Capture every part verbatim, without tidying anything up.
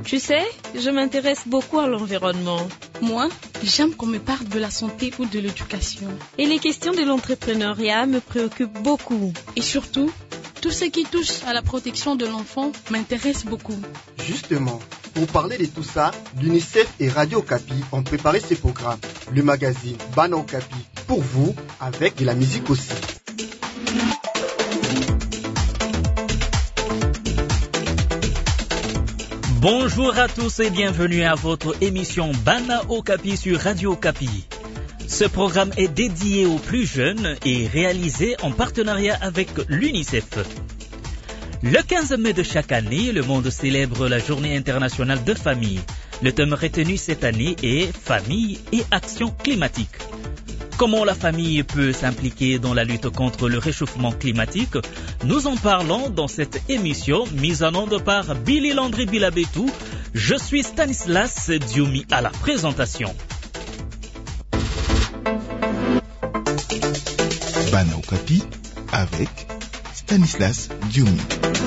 Tu sais, je m'intéresse beaucoup à l'environnement. Moi, j'aime qu'on me parle de la santé ou de l'éducation. Et les questions de l'entrepreneuriat me préoccupent beaucoup. Et surtout, tout ce qui touche à la protection de l'enfant m'intéresse beaucoup. Justement, pour parler de tout ça, l'UNICEF et Radio Okapi ont préparé ce programme, le magazine Bana Okapi, pour vous, avec de la musique aussi. Bonjour à tous et bienvenue à votre émission Bana Okapi sur Radio Okapi. Ce programme est dédié aux plus jeunes et réalisé en partenariat avec l'UNICEF. Le quinze mai de chaque année, le monde célèbre la Journée internationale de famille. Le thème retenu cette année est Famille et action climatique. Comment la famille peut s'impliquer dans la lutte contre le réchauffement climatique? Nous en parlons dans cette émission mise en onde par Billy Landry Bilabetou. Je suis Stanislas Dioumi à la présentation. Bana Okapi avec Stanislas Dioumi.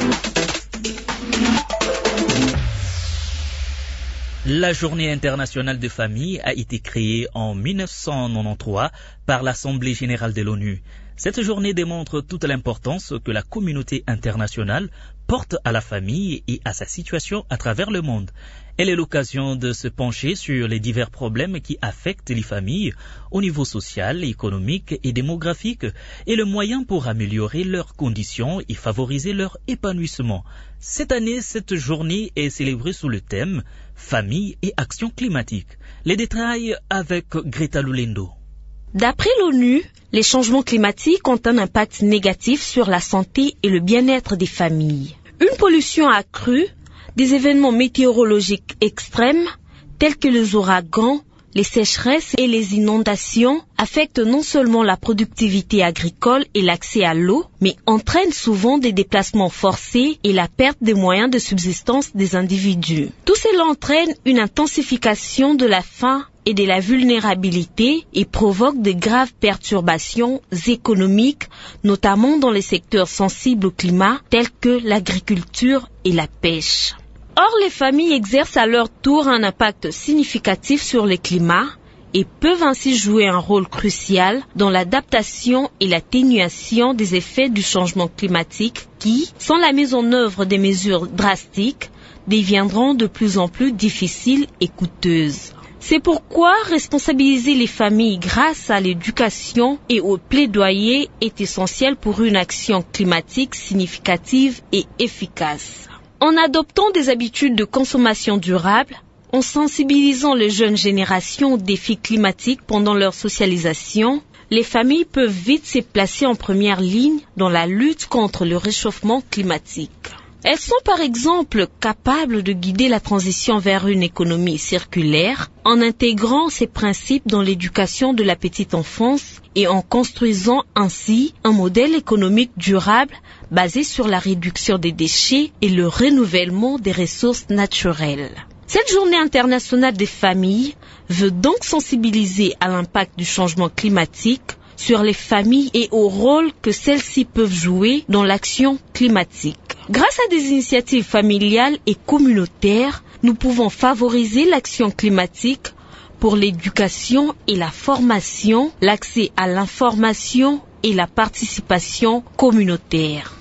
La Journée internationale de famille a été créée en mille neuf cent quatre-vingt-treize par l'Assemblée générale de l'ONU. Cette journée démontre toute l'importance que la communauté internationale porte à la famille et à sa situation à travers le monde. Elle est l'occasion de se pencher sur les divers problèmes qui affectent les familles au niveau social, économique et démographique et le moyen pour améliorer leurs conditions et favoriser leur épanouissement. Cette année, cette journée est célébrée sous le thème « Famille et action climatique ». Les détails avec Greta Lulendo. D'après l'ONU, les changements climatiques ont un impact négatif sur la santé et le bien-être des familles. Une pollution accrue, des événements météorologiques extrêmes, tels que les ouragans, les sécheresses et les inondations, affectent non seulement la productivité agricole et l'accès à l'eau, mais entraînent souvent des déplacements forcés et la perte des moyens de subsistance des individus. Tout cela entraîne une intensification de la faim et de la vulnérabilité et provoque de graves perturbations économiques, notamment dans les secteurs sensibles au climat tels que l'agriculture et la pêche. Or, les familles exercent à leur tour un impact significatif sur le climat et peuvent ainsi jouer un rôle crucial dans l'adaptation et l'atténuation des effets du changement climatique qui, sans la mise en œuvre des mesures drastiques, deviendront de plus en plus difficiles et coûteuses. C'est pourquoi responsabiliser les familles grâce à l'éducation et au plaidoyer est essentiel pour une action climatique significative et efficace. En adoptant des habitudes de consommation durable, en sensibilisant les jeunes générations aux défis climatiques pendant leur socialisation, les familles peuvent vite se placer en première ligne dans la lutte contre le réchauffement climatique. Elles sont par exemple capables de guider la transition vers une économie circulaire en intégrant ces principes dans l'éducation de la petite enfance et en construisant ainsi un modèle économique durable basé sur la réduction des déchets et le renouvellement des ressources naturelles. Cette journée internationale des familles veut donc sensibiliser à l'impact du changement climatique sur les familles et au rôle que celles-ci peuvent jouer dans l'action climatique. Grâce à des initiatives familiales et communautaires, nous pouvons favoriser l'action climatique pour l'éducation et la formation, l'accès à l'information et la participation communautaire.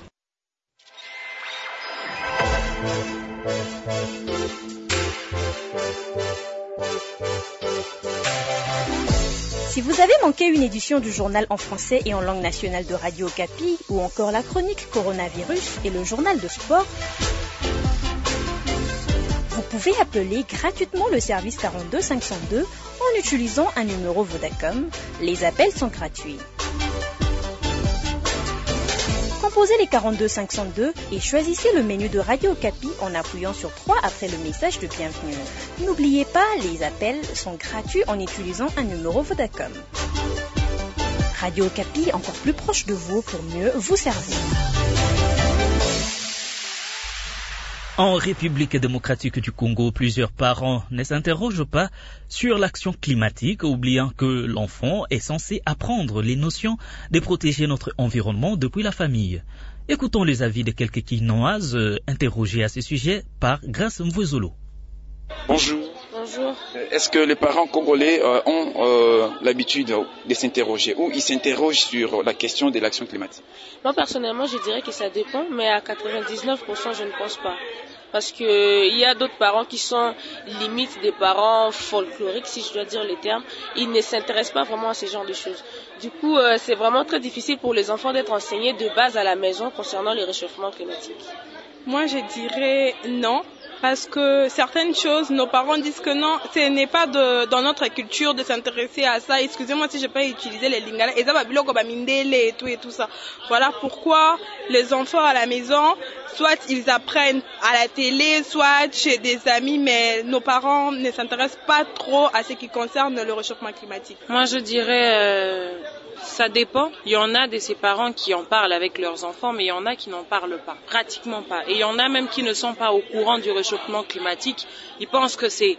Si vous avez manqué une édition du journal en français et en langue nationale de Radio Okapi, ou encore la chronique Coronavirus et le journal de sport, vous pouvez appeler gratuitement le service quarante-deux cinq cent deux en utilisant un numéro Vodacom. Les appels sont gratuits. Composez les quarante-deux cinq cent deux et choisissez le menu de Radio Okapi en appuyant sur trois après le message de bienvenue. N'oubliez pas, les appels sont gratuits en utilisant un numéro Vodacom. Radio Okapi, encore plus proche de vous pour mieux vous servir. En République démocratique du Congo, plusieurs parents ne s'interrogent pas sur l'action climatique, oubliant que l'enfant est censé apprendre les notions de protéger notre environnement depuis la famille. Écoutons les avis de quelques Quinoises interrogés à ce sujet par Grace Mvwezolo. Bonjour. Bonjour. Est-ce que les parents congolais euh, ont euh, l'habitude de s'interroger ou ils s'interrogent sur la question de l'action climatique? Moi, personnellement, je dirais que ça dépend, mais à quatre-vingt-dix-neuf pour cent, je ne pense pas. Parce qu'il y a d'autres parents qui sont limite des parents folkloriques, si je dois dire les termes. Ils ne s'intéressent pas vraiment à ce genre de choses. Du coup, euh, c'est vraiment très difficile pour les enfants d'être enseignés de base à la maison concernant le réchauffement climatique. Moi, je dirais non. Parce que certaines choses, nos parents disent que non, ce n'est pas de, dans notre culture de s'intéresser à ça. Excusez-moi si je peux utiliser les lingala. Et tout et tout ça. Voilà pourquoi les enfants à la maison, soit ils apprennent à la télé, soit chez des amis, mais nos parents ne s'intéressent pas trop à ce qui concerne le réchauffement climatique. Moi, je dirais... Euh... Ça dépend. Il y en a de ces parents qui en parlent avec leurs enfants, mais il y en a qui n'en parlent pas, pratiquement pas. Et il y en a même qui ne sont pas au courant du réchauffement climatique. Ils pensent que c'est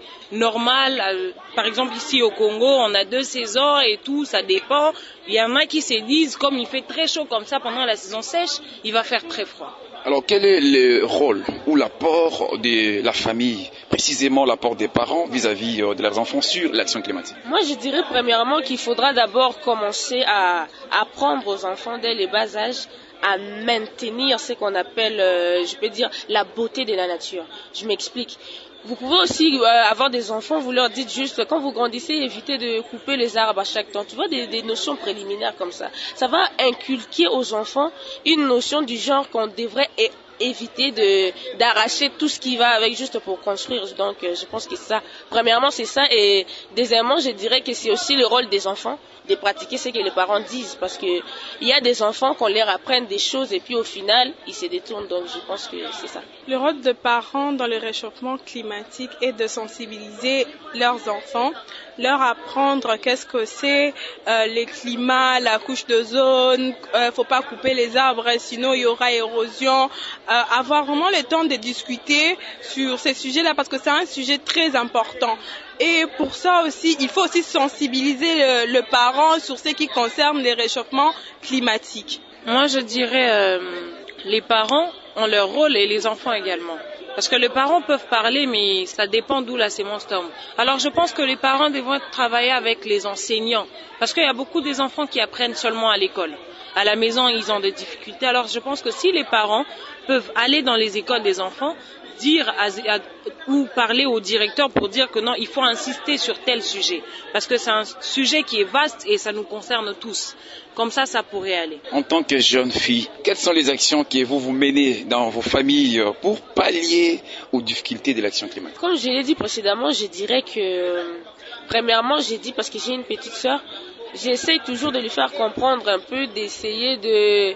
normal. Par exemple, ici au Congo, on a deux saisons et tout, ça dépend. Il y en a qui se disent, comme il fait très chaud comme ça pendant la saison sèche, il va faire très froid. Alors, quel est le rôle ou l'apport de la famille, précisément l'apport des parents vis-à-vis de leurs enfants sur l'action climatique? Moi, je dirais premièrement qu'il faudra d'abord commencer à apprendre aux enfants dès le bas âge à maintenir ce qu'on appelle, euh, je peux dire, la beauté de la nature. Je m'explique. Vous pouvez aussi euh, avoir des enfants, vous leur dites juste, quand vous grandissez, évitez de couper les arbres à chaque temps. Tu vois, des, des notions préliminaires comme ça. Ça va inculquer aux enfants une notion du genre qu'on devrait é- éviter de, d'arracher tout ce qui va avec juste pour construire. Donc, euh, je pense que ça, premièrement, c'est ça. Et deuxièmement, je dirais que c'est aussi le rôle des enfants de pratiquer ce que les parents disent. Parce que il y a des enfants qu'on leur apprenne des choses et puis au final, ils se détournent. Donc, je pense que c'est ça. Le rôle des parents dans le réchauffement climatique est de sensibiliser leurs enfants, leur apprendre qu'est-ce que c'est euh, le climat, la couche d'ozone, euh, faut pas couper les arbres, sinon il y aura érosion. Euh, avoir vraiment le temps de discuter sur ces sujets-là parce que c'est un sujet très important. Et pour ça aussi, il faut aussi sensibiliser le, le parent sur ce qui concerne les réchauffements climatiques. Moi, je dirais euh, les parents ont leur rôle et les enfants également. Parce que les parents peuvent parler, mais ça dépend d'où la sémence tombe. Alors je pense que les parents devront travailler avec les enseignants. Parce qu'il y a beaucoup des enfants qui apprennent seulement à l'école. À la maison, ils ont des difficultés. Alors je pense que si les parents peuvent aller dans les écoles des enfants, dire à, à, ou parler au directeur pour dire que non, il faut insister sur tel sujet. Parce que c'est un sujet qui est vaste et ça nous concerne tous. Comme ça, ça pourrait aller. En tant que jeune fille, quelles sont les actions que vous vous menez dans vos familles pour pallier aux difficultés de l'action climatique? Comme je l'ai dit précédemment, je dirais que, premièrement, j'ai dit parce que j'ai une petite sœur, j'essaie toujours de lui faire comprendre un peu, d'essayer de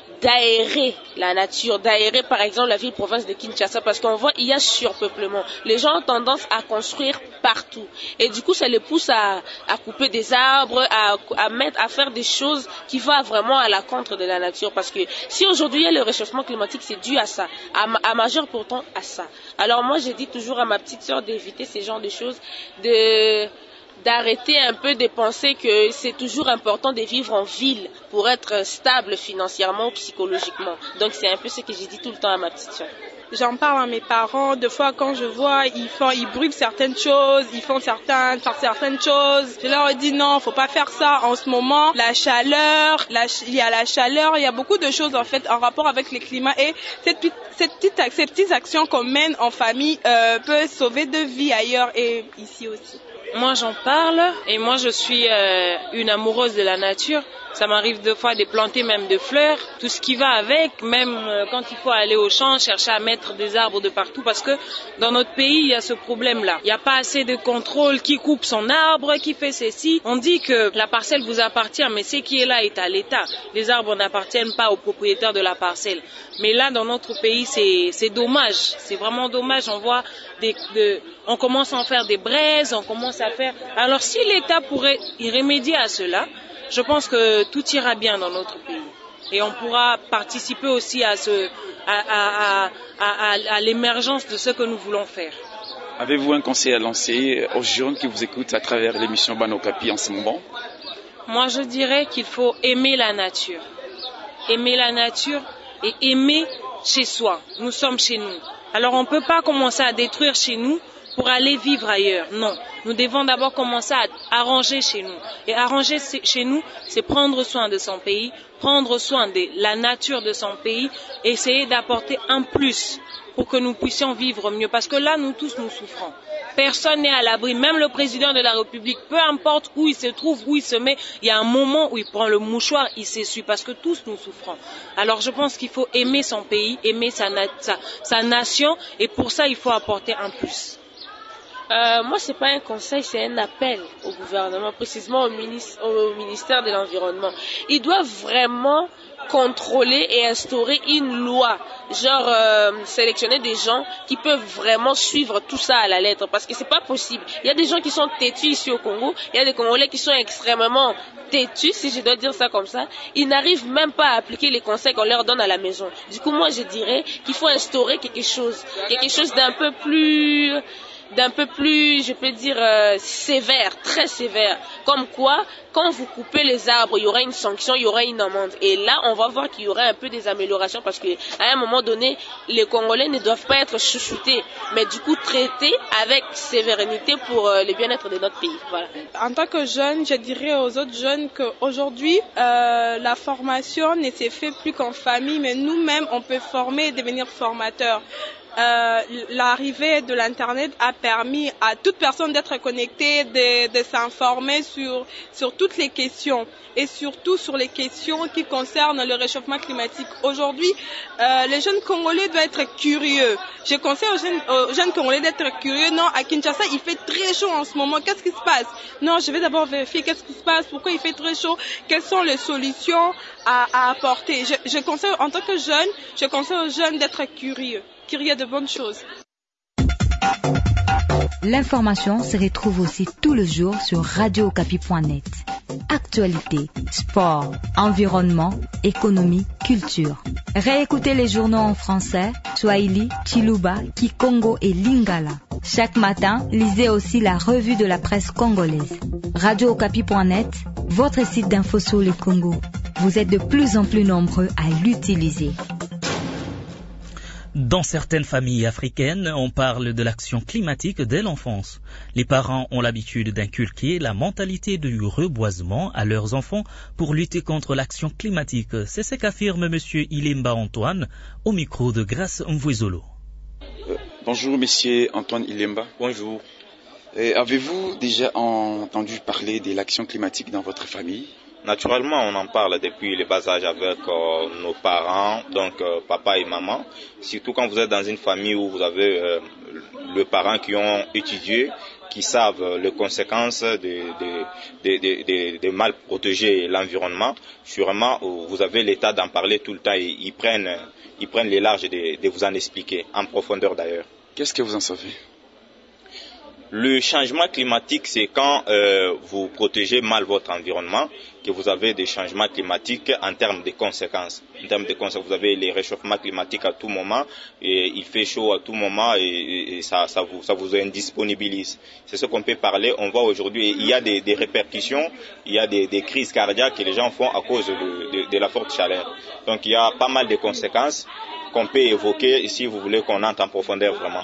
d'aérer la nature, d'aérer par exemple la ville-province de Kinshasa parce qu'on voit il y a surpeuplement. Les gens ont tendance à construire partout et du coup ça les pousse à, à couper des arbres, à, à mettre, à faire des choses qui vont vraiment à la contre de la nature parce que si aujourd'hui il y a le réchauffement climatique, c'est dû à ça, à, à majeur pourtant à ça. Alors moi j'ai dit toujours à ma petite sœur d'éviter ces genres de choses, de d'arrêter un peu de penser que c'est toujours important de vivre en ville pour être stable financièrement ou psychologiquement. Donc c'est un peu ce que j'ai dit tout le temps à ma petite soeur. J'en parle à mes parents, des fois quand je vois, ils font, ils brûlent certaines choses, ils font certaines, faire certaines choses. Je leur dis non, faut pas faire ça en ce moment. La chaleur, la, il y a la chaleur, il y a beaucoup de choses en fait en rapport avec le climat et cette, cette petite, ces petites actions qu'on mène en famille euh, peut sauver de vies ailleurs et ici aussi. Moi j'en parle et moi je suis euh, une amoureuse de la nature. Ça m'arrive deux fois de planter même des fleurs, tout ce qui va avec, même euh, quand il faut aller au champ, chercher à mettre des arbres de partout parce que dans notre pays il y a ce problème-là. Il n'y a pas assez de contrôle, qui coupe son arbre, qui fait ceci. On dit que la parcelle vous appartient mais ce qui est là est à l'État. Les arbres n'appartiennent pas aux propriétaires de la parcelle. Mais là dans notre pays c'est, c'est dommage, c'est vraiment dommage. On voit des, de, on commence à en faire des braises, on commence à faire. Alors si l'État pourrait y remédier à cela, je pense que tout ira bien dans notre pays. Et on pourra participer aussi à, ce, à, à, à, à, à l'émergence de ce que nous voulons faire. Avez-vous un conseil à lancer aux jeunes qui vous écoutent à travers l'émission Bana Okapi en ce moment? Moi, je dirais qu'il faut aimer la nature. Aimer la nature et aimer chez soi. Nous sommes chez nous. Alors on ne peut pas commencer à détruire chez nous pour aller vivre ailleurs. Non, nous devons d'abord commencer à arranger chez nous. Et arranger chez nous, c'est prendre soin de son pays, prendre soin de la nature de son pays, essayer d'apporter un plus pour que nous puissions vivre mieux. Parce que là, nous tous, nous souffrons. Personne n'est à l'abri, même le président de la République, peu importe où il se trouve, où il se met, il y a un moment où il prend le mouchoir, il s'essuie, parce que tous nous souffrons. Alors je pense qu'il faut aimer son pays, aimer sa, na- sa, sa nation, et pour ça il faut apporter un plus. Euh, moi, c'est pas un conseil, c'est un appel au gouvernement, précisément au, ministre, au ministère de l'Environnement. Ils doivent vraiment contrôler et instaurer une loi, genre euh, sélectionner des gens qui peuvent vraiment suivre tout ça à la lettre, parce que c'est pas possible. Il y a des gens qui sont têtus ici au Congo, il y a des Congolais qui sont extrêmement têtus, si je dois dire ça comme ça. Ils n'arrivent même pas à appliquer les conseils qu'on leur donne à la maison. Du coup, moi, je dirais qu'il faut instaurer quelque chose, quelque chose d'un peu plus... d'un peu plus, je peux dire, euh, sévère, très sévère. Comme quoi, quand vous coupez les arbres, il y aura une sanction, il y aura une amende. Et là, on va voir qu'il y aura un peu des améliorations parce qu'à un moment donné, les Congolais ne doivent pas être chouchoutés, mais du coup traités avec sévérité pour euh, le bien-être de notre pays. Voilà. En tant que jeune, je dirais aux autres jeunes qu'aujourd'hui, euh, la formation ne s'est fait plus qu'en famille, mais nous-mêmes, on peut former et devenir formateurs. Euh, l'arrivée de l'internet a permis à toute personne d'être connectée, de, de s'informer sur, sur toutes les questions et surtout sur les questions qui concernent le réchauffement climatique. Aujourd'hui, euh, les jeunes Congolais doivent être curieux. Je conseille aux jeunes, aux jeunes Congolais d'être curieux. Non, à Kinshasa, il fait très chaud en ce moment. Qu'est-ce qui se passe? Non, je vais d'abord vérifier qu'est-ce qui se passe, pourquoi il fait très chaud, quelles sont les solutions à, à apporter. Je, je conseille, en tant que jeune, je conseille aux jeunes d'être curieux. Il y a de bonnes choses. L'information se retrouve aussi tous les jours sur radio okapi point net. Actualité, sport, environnement, économie, culture. Réécoutez les journaux en français, Swahili, Chiluba, Kikongo et Lingala. Chaque matin, lisez aussi la revue de la presse congolaise. radio okapi point net, votre site d'info sur le Congo. Vous êtes de plus en plus nombreux à l'utiliser. Dans certaines familles africaines, on parle de l'action climatique dès l'enfance. Les parents ont l'habitude d'inculquer la mentalité du reboisement à leurs enfants pour lutter contre l'action climatique. C'est ce qu'affirme M. Ilemba Antoine au micro de Grace Mvouezolo. Euh, bonjour, M. Antoine Ilemba. Bonjour. Et avez-vous déjà entendu parler de l'action climatique dans votre famille? Naturellement, on en parle depuis le bas âge avec euh, nos parents, donc euh, papa et maman. Surtout quand vous êtes dans une famille où vous avez euh, les parents qui ont étudié, qui savent les conséquences de, de, de, de, de, de mal protéger l'environnement. Sûrement, vous avez l'état d'en parler tout le temps et ils prennent, ils prennent les larges de, de vous en expliquer, en profondeur d'ailleurs. Qu'est-ce que vous en savez? Le changement climatique, c'est quand euh, vous protégez mal votre environnement, que vous avez des changements climatiques en termes de conséquences. En termes de conséquences, vous avez les réchauffements climatiques à tout moment, et il fait chaud à tout moment, et, et ça, ça, vous, ça vous indisponibilise. C'est ce qu'on peut parler. On voit aujourd'hui, il y a des, des répercussions, il y a des, des crises cardiaques que les gens font à cause de, de, de la forte chaleur. Donc il y a pas mal de conséquences qu'on peut évoquer si vous voulez qu'on entre en profondeur vraiment.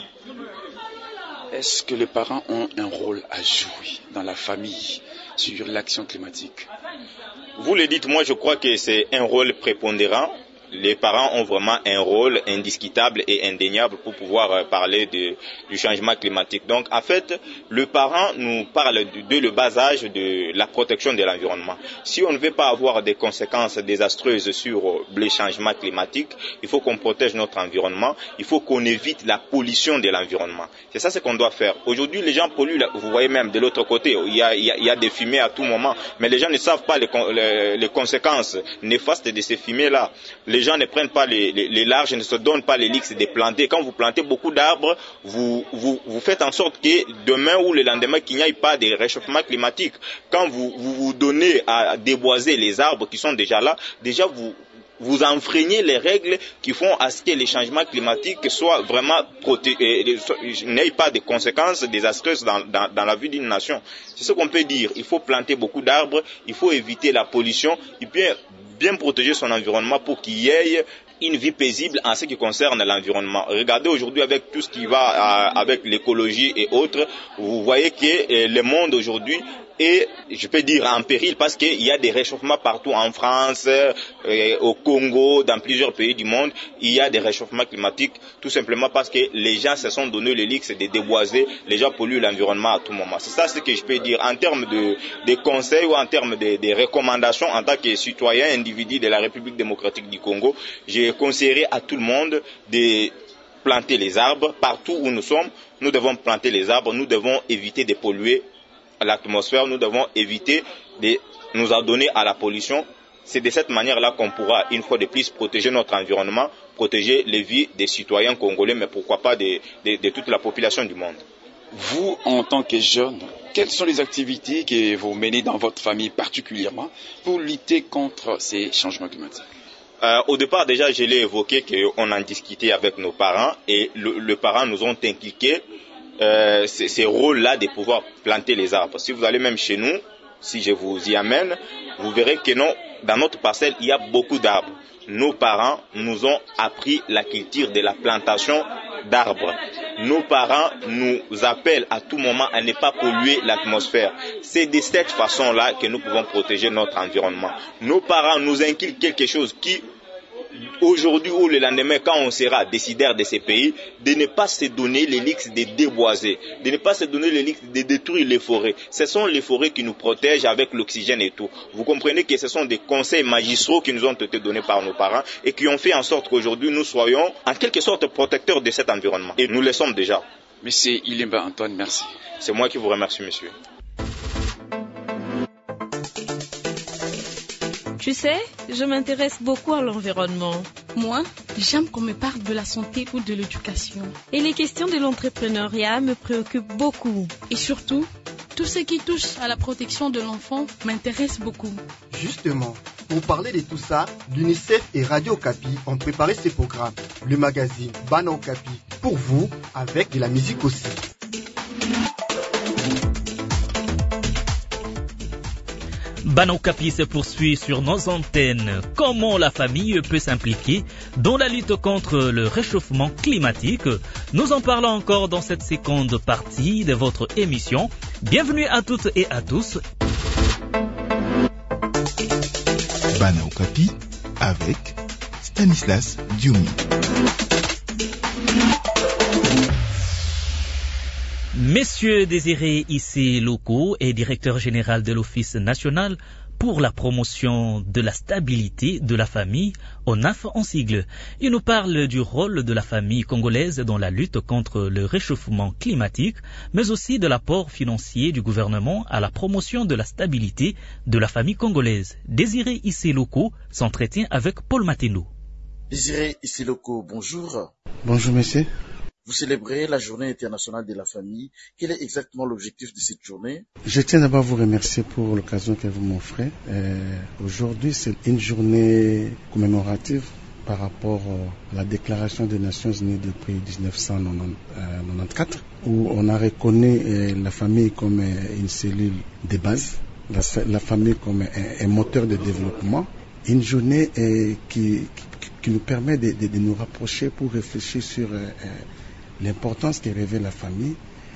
Est-ce que les parents ont un rôle à jouer dans la famille sur l'action climatique? Vous le dites, moi je crois que c'est un rôle prépondérant. Les parents ont vraiment un rôle indiscutable et indéniable pour pouvoir parler de, du changement climatique. Donc, en fait, le parent nous parle dès le bas âge de la protection de l'environnement. Si on ne veut pas avoir des conséquences désastreuses sur le changement climatique, il faut qu'on protège notre environnement, il faut qu'on évite la pollution de l'environnement. C'est ça ce qu'on doit faire. Aujourd'hui, les gens polluent, vous voyez même de l'autre côté, il y a, il y a, il y a des fumées à tout moment, mais les gens ne savent pas les, les, les conséquences néfastes de ces fumées-là. Les gens ne prennent pas les, les, les larges, ne se donnent pas les lixes de planter. Quand vous plantez beaucoup d'arbres, vous, vous, vous faites en sorte que demain ou le lendemain, qu'il n'y ait pas de réchauffement climatique. Quand vous vous, vous donnez à déboiser les arbres qui sont déjà là, déjà vous, vous enfreignez les règles qui font à ce que les changements climatiques soient vraiment protégés, n'aient pas de conséquences désastreuses dans, dans, dans la vie d'une nation. C'est ce qu'on peut dire. Il faut planter beaucoup d'arbres, il faut éviter la pollution, et puis bien protéger son environnement pour qu'il y ait une vie paisible en ce qui concerne l'environnement. Regardez aujourd'hui avec tout ce qui va euh, avec l'écologie et autres, vous voyez que euh, le monde aujourd'hui est, je peux dire, en péril parce qu'il y a des réchauffements partout en France, euh, au Congo, dans plusieurs pays du monde. Il y a des réchauffements climatiques tout simplement parce que les gens se sont donné le luxe de déboiser, les gens polluent l'environnement à tout moment. C'est ça ce que je peux dire en termes de, de conseils ou en termes de, de recommandations en tant que citoyen, individu de la République démocratique du Congo. Je conseillerais à tout le monde de planter les arbres partout où nous sommes. Nous devons planter les arbres, nous devons éviter de polluer l'atmosphère, nous devons éviter de nous adonner à la pollution. C'est de cette manière-là qu'on pourra, une fois de plus, protéger notre environnement, protéger les vies des citoyens congolais, mais pourquoi pas de, de, de toute la population du monde. Vous, en tant que jeune, quelles sont les activités que vous menez dans votre famille particulièrement pour lutter contre ces changements climatiques? Euh, au départ, déjà, je l'ai évoqué qu'on en discutait avec nos parents et le, les parents nous ont inculqué euh, ces, ces rôles-là de pouvoir planter les arbres. Si vous allez même chez nous, si je vous y amène, vous verrez que non, dans notre parcelle, il y a beaucoup d'arbres. Nos parents nous ont appris la culture de la plantation d'arbres. Nos parents nous appellent à tout moment à ne pas polluer l'atmosphère. C'est de cette façon-là que nous pouvons protéger notre environnement. Nos parents nous inculquent quelque chose qui, aujourd'hui ou le lendemain, quand on sera décideur de ces pays, de ne pas se donner les luxe de déboiser, de ne pas se donner les luxe de détruire les forêts. Ce sont les forêts qui nous protègent avec l'oxygène et tout. Vous comprenez que ce sont des conseils magistraux qui nous ont été donnés par nos parents et qui ont fait en sorte qu'aujourd'hui nous soyons en quelque sorte protecteurs de cet environnement. Et nous le sommes déjà. Monsieur Ilimba Antoine, merci. C'est moi qui vous remercie, monsieur. Tu sais, je m'intéresse beaucoup à l'environnement. Moi, j'aime qu'on me parle de la santé ou de l'éducation. Et les questions de l'entrepreneuriat me préoccupent beaucoup. Et surtout, tout ce qui touche à la protection de l'enfant m'intéresse beaucoup. Justement, pour parler de tout ça, l'UNICEF et Radio Okapi ont préparé ces programmes. Le magazine Bana Okapi, pour vous, avec de la musique aussi. Bana Okapi se poursuit sur nos antennes. Comment la famille peut s'impliquer dans la lutte contre le réchauffement climatique? Nous en parlons encore dans cette seconde partie de votre émission. Bienvenue à toutes et à tous. Bana Okapi avec Stanislas Dioumi. Monsieur Désiré Issé Loko est directeur général de l'Office national pour la promotion de la stabilité de la famille, O N A F en sigle. Il nous parle du rôle de la famille congolaise dans la lutte contre le réchauffement climatique, mais aussi de l'apport financier du gouvernement à la promotion de la stabilité de la famille congolaise. Désiré Issé Loko s'entretient avec Paul Matendo. Désiré Issé Loko, bonjour. Bonjour monsieur. Vous célébrez la journée internationale de la famille. Quel est exactement l'objectif de cette journée? Je tiens d'abord à vous remercier pour l'occasion que vous m'offrez. Euh, aujourd'hui, c'est une journée commémorative par rapport à la déclaration des Nations Unies depuis dix-neuf cent quatre-vingt-quatorze, où on a reconnu euh, la famille comme euh, une cellule de base, la, la famille comme un, un moteur de développement. Une journée euh, qui, qui, qui nous permet de, de, de nous rapprocher pour réfléchir sur euh, l'importance que revêt la famille.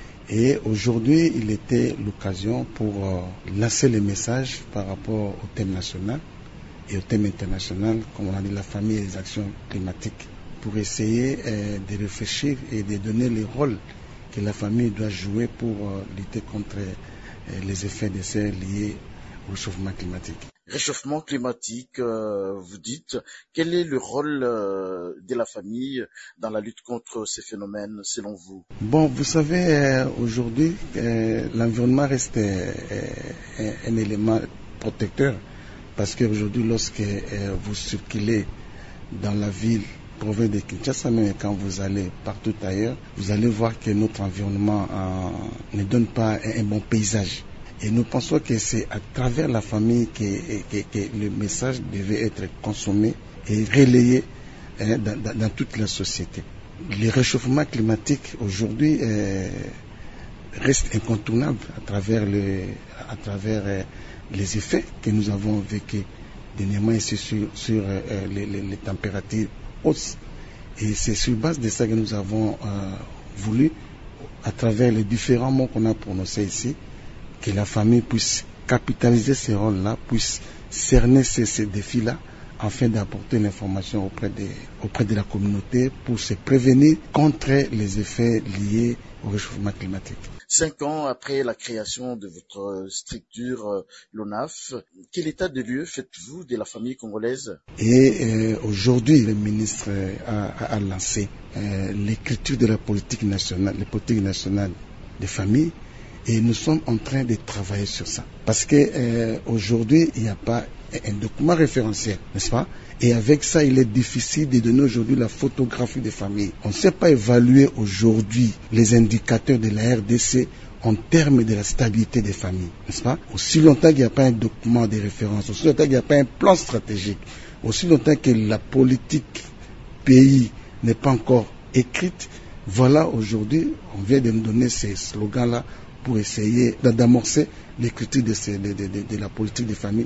Et aujourd'hui, il était l'occasion pour euh, lancer les messages par rapport au thème national et au thème international, comme on a dit, la famille et les actions climatiques, pour essayer euh, de réfléchir et de donner le rôle que la famille doit jouer pour euh, lutter contre euh, les effets de serre liés au réchauffement climatique. Réchauffement climatique, euh, vous dites, quel est le rôle euh, de la famille dans la lutte contre ces phénomènes selon vous? Bon, vous savez, euh, aujourd'hui, euh, l'environnement reste euh, un, un élément protecteur, parce qu'aujourd'hui, lorsque euh, vous circulez dans la ville, province de Kinshasa, mais quand vous allez partout ailleurs, vous allez voir que notre environnement euh, ne donne pas un, un bon paysage. Et nous pensons que c'est à travers la famille que, que, que le message devait être consommé et relayé hein, dans, dans, dans toute la société. Le réchauffement climatique aujourd'hui euh, reste incontournable à travers, le, à travers euh, les effets que nous avons vécus dernièrement ici sur, sur euh, les, les, les températures hausse. Et c'est sur base de ça que nous avons euh, voulu, à travers les différents mots qu'on a prononcés ici, que la famille puisse capitaliser ces rôles-là, puisse cerner ces, ces défis-là, afin d'apporter l'information auprès de, auprès de la communauté pour se prévenir contre les effets liés au réchauffement climatique. Cinq ans après la création de votre structure, euh, l'O N A F, quel état de lieu faites-vous de la famille congolaise? Et euh, aujourd'hui, le ministre a, a, a lancé euh, l'écriture de la politique nationale, les politiques nationales des familles, et nous sommes en train de travailler sur ça. Parce que euh, aujourd'hui, il n'y a pas un document référentiel, n'est-ce pas? Et avec ça, il est difficile de donner aujourd'hui la photographie des familles. On ne sait pas évaluer aujourd'hui les indicateurs de la R D C en termes de la stabilité des familles, n'est-ce pas? Aussi longtemps qu'il n'y a pas un document de référence, aussi longtemps qu'il n'y a pas un plan stratégique, aussi longtemps que la politique pays n'est pas encore écrite, voilà aujourd'hui, on vient de nous donner ces slogans-là pour essayer d'amorcer l'écriture de, ces, de, de, de, de la politique des familles.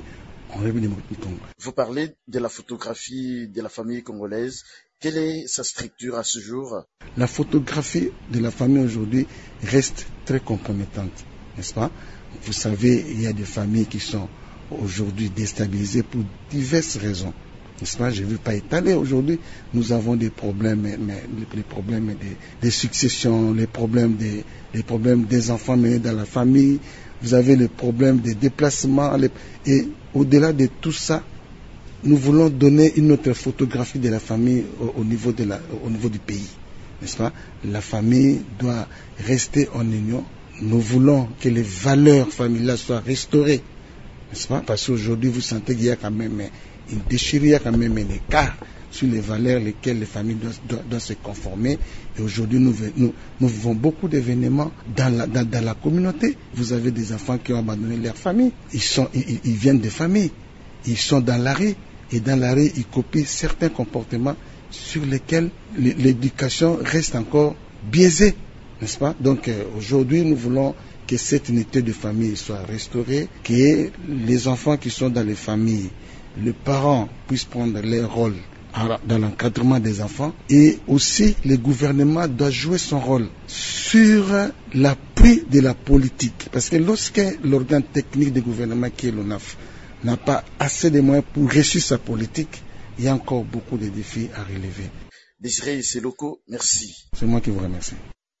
Vous parlez de la photographie de la famille congolaise. Quelle est sa structure à ce jour? La photographie de la famille aujourd'hui reste très compromettante, n'est-ce pas? Vous savez, il y a des familles qui sont aujourd'hui déstabilisées pour diverses raisons, n'est-ce pas? Je ne veux pas étaler aujourd'hui. Nous avons des problèmes, mais les problèmes des, des successions, les problèmes des, les problèmes des enfants menés dans la famille. Vous avez le problème des déplacements. Les, et au-delà de tout ça, nous voulons donner une autre photographie de la famille au, au, niveau, de la, au niveau du pays, n'est-ce pas? La famille doit rester en union. Nous voulons que les valeurs familiales soient restaurées, n'est-ce pas? Parce qu'aujourd'hui, vous sentez qu'il y a quand même une déchirure, il y a quand même un écart sur les valeurs lesquelles les familles doivent, doivent, doivent se conformer. Et aujourd'hui, nous, nous, nous vivons beaucoup d'événements dans la, dans, dans la communauté. Vous avez des enfants qui ont abandonné leur famille. Ils, sont, ils, ils viennent de familles. Ils sont dans la rue. Et dans la rue, ils copient certains comportements sur lesquels l'éducation reste encore biaisée, n'est-ce pas? Donc euh, aujourd'hui, nous voulons que cette unité de famille soit restaurée, que les enfants qui sont dans les familles, les parents puissent prendre leur rôle dans l'encadrement des enfants, et aussi le gouvernement doit jouer son rôle sur l'appui de la politique. Parce que lorsque l'organe technique du gouvernement qui est l'O N A F n'a pas assez de moyens pour réussir sa politique, il y a encore beaucoup de défis à relever. Désiré Seloko, merci. C'est moi qui vous remercie.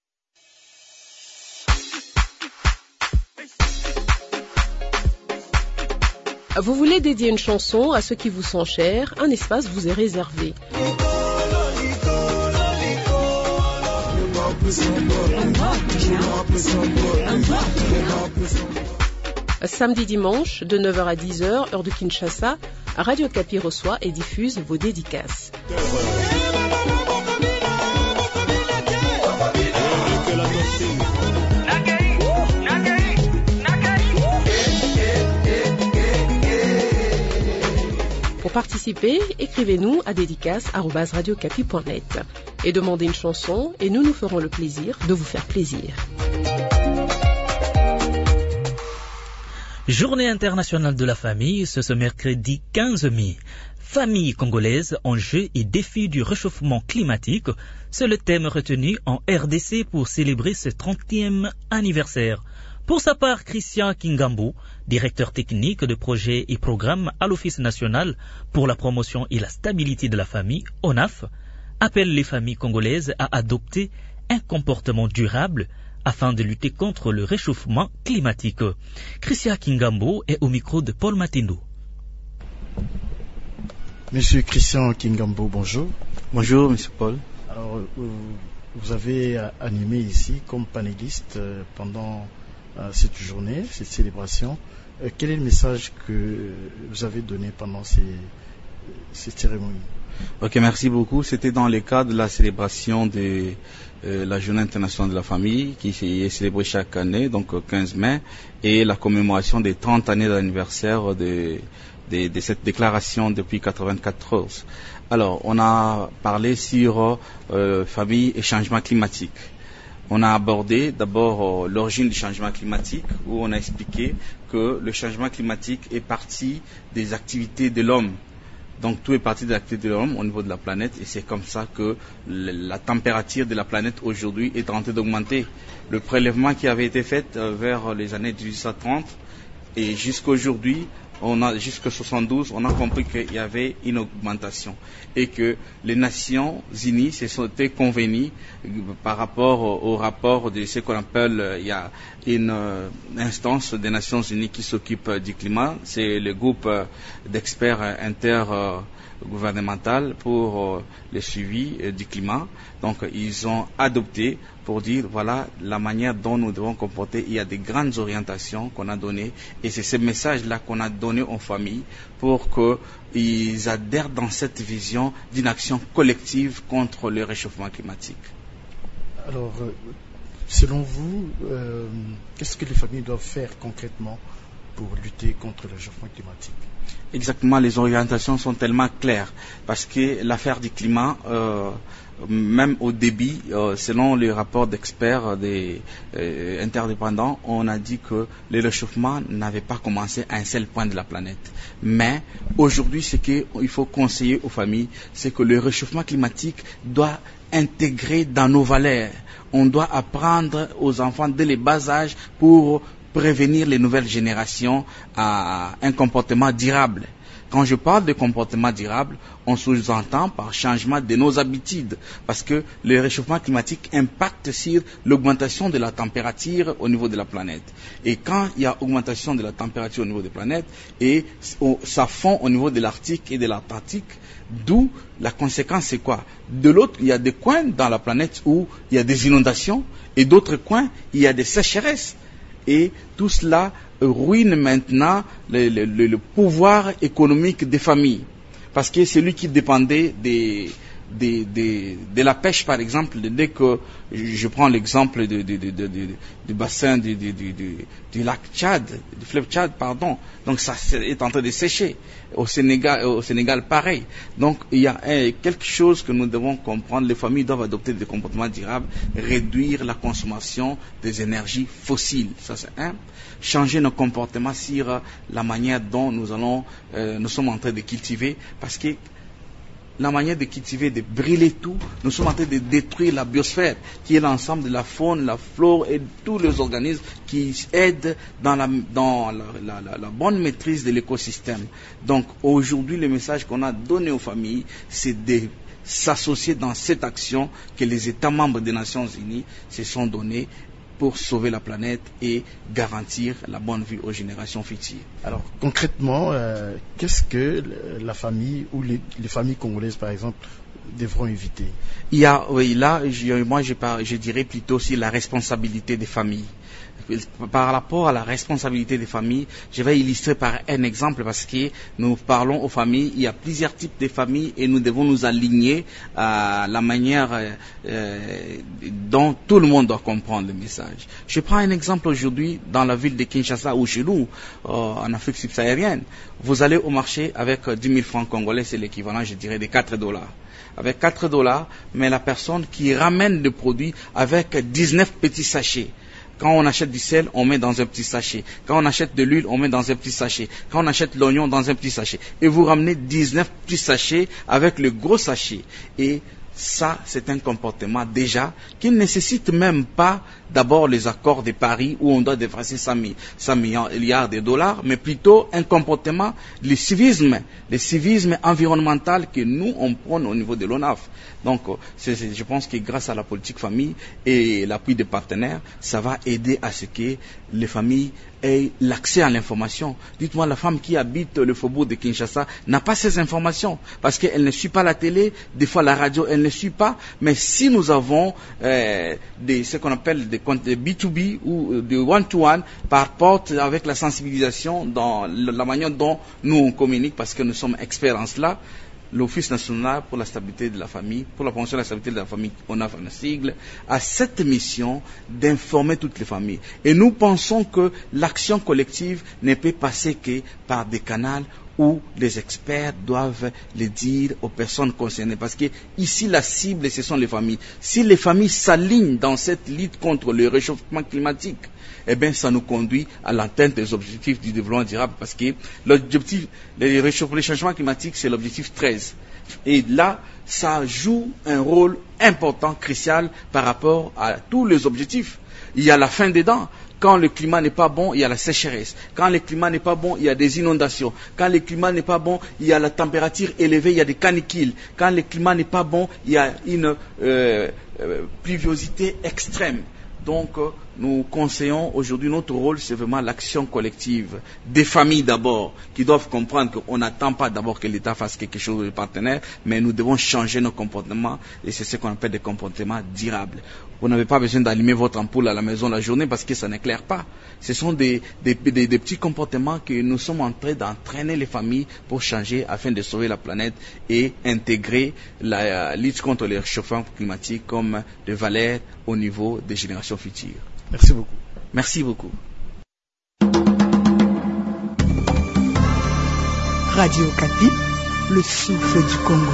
Vous voulez dédier une chanson à ceux qui vous sont chers, un espace vous est réservé. Samedi dimanche, de neuf heures à dix heures, heure de Kinshasa, Radio Kapi reçoit et diffuse vos dédicaces. Pour participer, écrivez-nous à dédicace arobase radiocapi point net et demandez une chanson et nous nous ferons le plaisir de vous faire plaisir. Journée internationale de la famille, c'est ce mercredi quinze mai. Famille congolaise, enjeux et défis du réchauffement climatique, c'est le thème retenu en R D C pour célébrer ce trentième anniversaire. Pour sa part, Christian Kingambo, directeur technique de projets et programmes à l'Office national pour la promotion et la stabilité de la famille, O N A F, appelle les familles congolaises à adopter un comportement durable afin de lutter contre le réchauffement climatique. Christian Kingambo est au micro de Paul Matindo. Monsieur Christian Kingambo, bonjour. Bonjour, monsieur Paul. Alors, vous avez animé ici comme panéliste pendant cette journée, cette célébration. Quel est le message que vous avez donné pendant ces, ces cérémonies? Ok, merci beaucoup. C'était dans le cadre de la célébration de euh, la Journée internationale de la famille qui est célébrée chaque année, donc le quinze mai, et la commémoration des trente années d'anniversaire de, de, de cette déclaration depuis quatre-vingt-quatorze. Alors, on a parlé sur euh, famille et changement climatique. On a abordé d'abord euh, l'origine du changement climatique, où on a expliqué que le changement climatique est parti des activités de l'homme Donc tout est parti de l'activité de l'homme au niveau de la planète et c'est comme ça que la température de la planète aujourd'hui est en train d'augmenter. Le prélèvement qui avait été fait vers les années mille huit cent trente et jusqu'à aujourd'hui, on a jusqu'à soixante-douze, on a compris qu'il y avait une augmentation et que les Nations Unies se sont été convenues par rapport au, au rapport de ce qu'on appelle, il y a une euh, instance des Nations Unies qui s'occupe du climat, c'est le groupe euh, d'experts intergouvernemental pour euh, le suivi euh, du climat. Donc ils ont adopté pour dire voilà la manière dont nous devons comporter. Il y a des grandes orientations qu'on a données et c'est ce message-là qu'on a donné aux familles pour qu'ils adhèrent dans cette vision d'une action collective contre le réchauffement climatique. Alors, euh, selon vous, euh, qu'est-ce que les familles doivent faire concrètement pour lutter contre le réchauffement climatique? Exactement, les orientations sont tellement claires parce que l'affaire du climat, euh, même au début, euh, selon les rapports d'experts des euh, interdépendants, on a dit que le réchauffement n'avait pas commencé à un seul point de la planète. Mais aujourd'hui, ce qu'il faut conseiller aux familles, c'est que le réchauffement climatique doit intégrer dans nos valeurs. On doit apprendre aux enfants dès les bas âges pour prévenir les nouvelles générations à un comportement durable. Quand je parle de comportement durable, on sous-entend par changement de nos habitudes, parce que le réchauffement climatique impacte sur l'augmentation de la température au niveau de la planète. Et quand il y a augmentation de la température au niveau de la planète, et ça fond au niveau de l'Arctique et de l'Atlantique, d'où la conséquence c'est quoi? De l'autre, il y a des coins dans la planète où il y a des inondations, et d'autres coins, il y a des sécheresses. Et tout cela ruine maintenant le, le, le pouvoir économique des familles. Parce que celui qui dépendait des, des, des, de la pêche, par exemple, dès que je prends l'exemple de, de, de, de, de, du bassin du, du, du, du lac Tchad, du fleuve Tchad, pardon, donc ça est en train de sécher. Au Sénégal, au Sénégal, pareil. Donc il y a eh, quelque chose que nous devons comprendre. Les familles doivent adopter des comportements durables, réduire la consommation des énergies fossiles. Ça c'est un. Changer nos comportements sur la manière dont nous allons, euh, nous sommes en train de cultiver, parce que la manière de cultiver, de brûler tout, nous sommes en train de détruire la biosphère, qui est l'ensemble de la faune, la flore et tous les organismes qui aident dans la, dans la, la, la, la bonne maîtrise de l'écosystème. Donc aujourd'hui, le message qu'on a donné aux familles, c'est de s'associer dans cette action que les États membres des Nations Unies se sont donnés pour sauver la planète et garantir la bonne vie aux générations futures. Alors concrètement, euh, qu'est-ce que la famille ou les, les familles congolaises par exemple devront éviter? Il y a, oui, là, je, moi je, je dirais plutôt aussi la responsabilité des familles. Par rapport à la responsabilité des familles, je vais illustrer par un exemple parce que nous parlons aux familles, il y a plusieurs types de familles et nous devons nous aligner à la manière euh, dont tout le monde doit comprendre le message. Je prends un exemple aujourd'hui dans la ville de Kinshasa ou chez nous, euh, en Afrique subsaharienne. Vous allez au marché avec dix mille francs congolais, c'est l'équivalent, je dirais, de quatre dollars. Avec quatre dollars, mais la personne qui ramène le produit avec dix-neuf petits sachets. Quand on achète du sel, on met dans un petit sachet. Quand on achète de l'huile, on met dans un petit sachet. Quand on achète l'oignon, dans un petit sachet. Et vous ramenez dix-neuf petits sachets avec le gros sachet. Et ça, c'est un comportement déjà qui ne nécessite même pas d'abord les accords de Paris où on doit dépenser cent milliards de dollars, mais plutôt un comportement, le civisme, le civisme environnemental que nous, on prône au niveau de l'ONAF. Donc, c'est, c'est, je pense que grâce à la politique famille et l'appui des partenaires, ça va aider à ce que les familles aient l'accès à l'information. Dites-moi, la femme qui habite le faubourg de Kinshasa n'a pas ces informations parce qu'elle ne suit pas la télé, des fois la radio, elle ne suit pas. Mais si nous avons euh, des, ce qu'on appelle des comptes B deux B ou de one-to-one par porte avec la sensibilisation dans la manière dont nous on communique parce que nous sommes experts en cela, l'Office national pour la stabilité de la famille, pour la promotion de la stabilité de la famille, on a un sigle, a cette mission d'informer toutes les familles. Et nous pensons que l'action collective ne peut passer que par des canaux où les experts doivent le dire aux personnes concernées. Parce que ici, la cible, ce sont les familles. Si les familles s'alignent dans cette lutte contre le réchauffement climatique, eh bien, ça nous conduit à l'atteinte des objectifs du développement durable. Parce que l'objectif, le réchauffement, le changement climatique, c'est l'objectif treize. Et là, ça joue un rôle important, crucial par rapport à tous les objectifs. Il y a la fin des dents. Quand le climat n'est pas bon, il y a la sécheresse. Quand le climat n'est pas bon, il y a des inondations. Quand le climat n'est pas bon, il y a la température élevée, il y a des canicules. Quand le climat n'est pas bon, il y a une euh, euh, pluviosité extrême. Donc, euh, nous conseillons aujourd'hui, notre rôle, c'est vraiment l'action collective des familles d'abord, qui doivent comprendre qu'on n'attend pas d'abord que l'État fasse quelque chose de partenaire, mais nous devons changer nos comportements, et c'est ce qu'on appelle des comportements durables. Vous n'avez pas besoin d'allumer votre ampoule à la maison la journée parce que ça n'éclaire pas. Ce sont des, des, des, des petits comportements que nous sommes en train d'entraîner les familles pour changer afin de sauver la planète et intégrer la lutte contre le réchauffement climatique comme de valeur au niveau des générations futures. Merci beaucoup. Merci beaucoup. Radio Okapi, le souffle du Congo.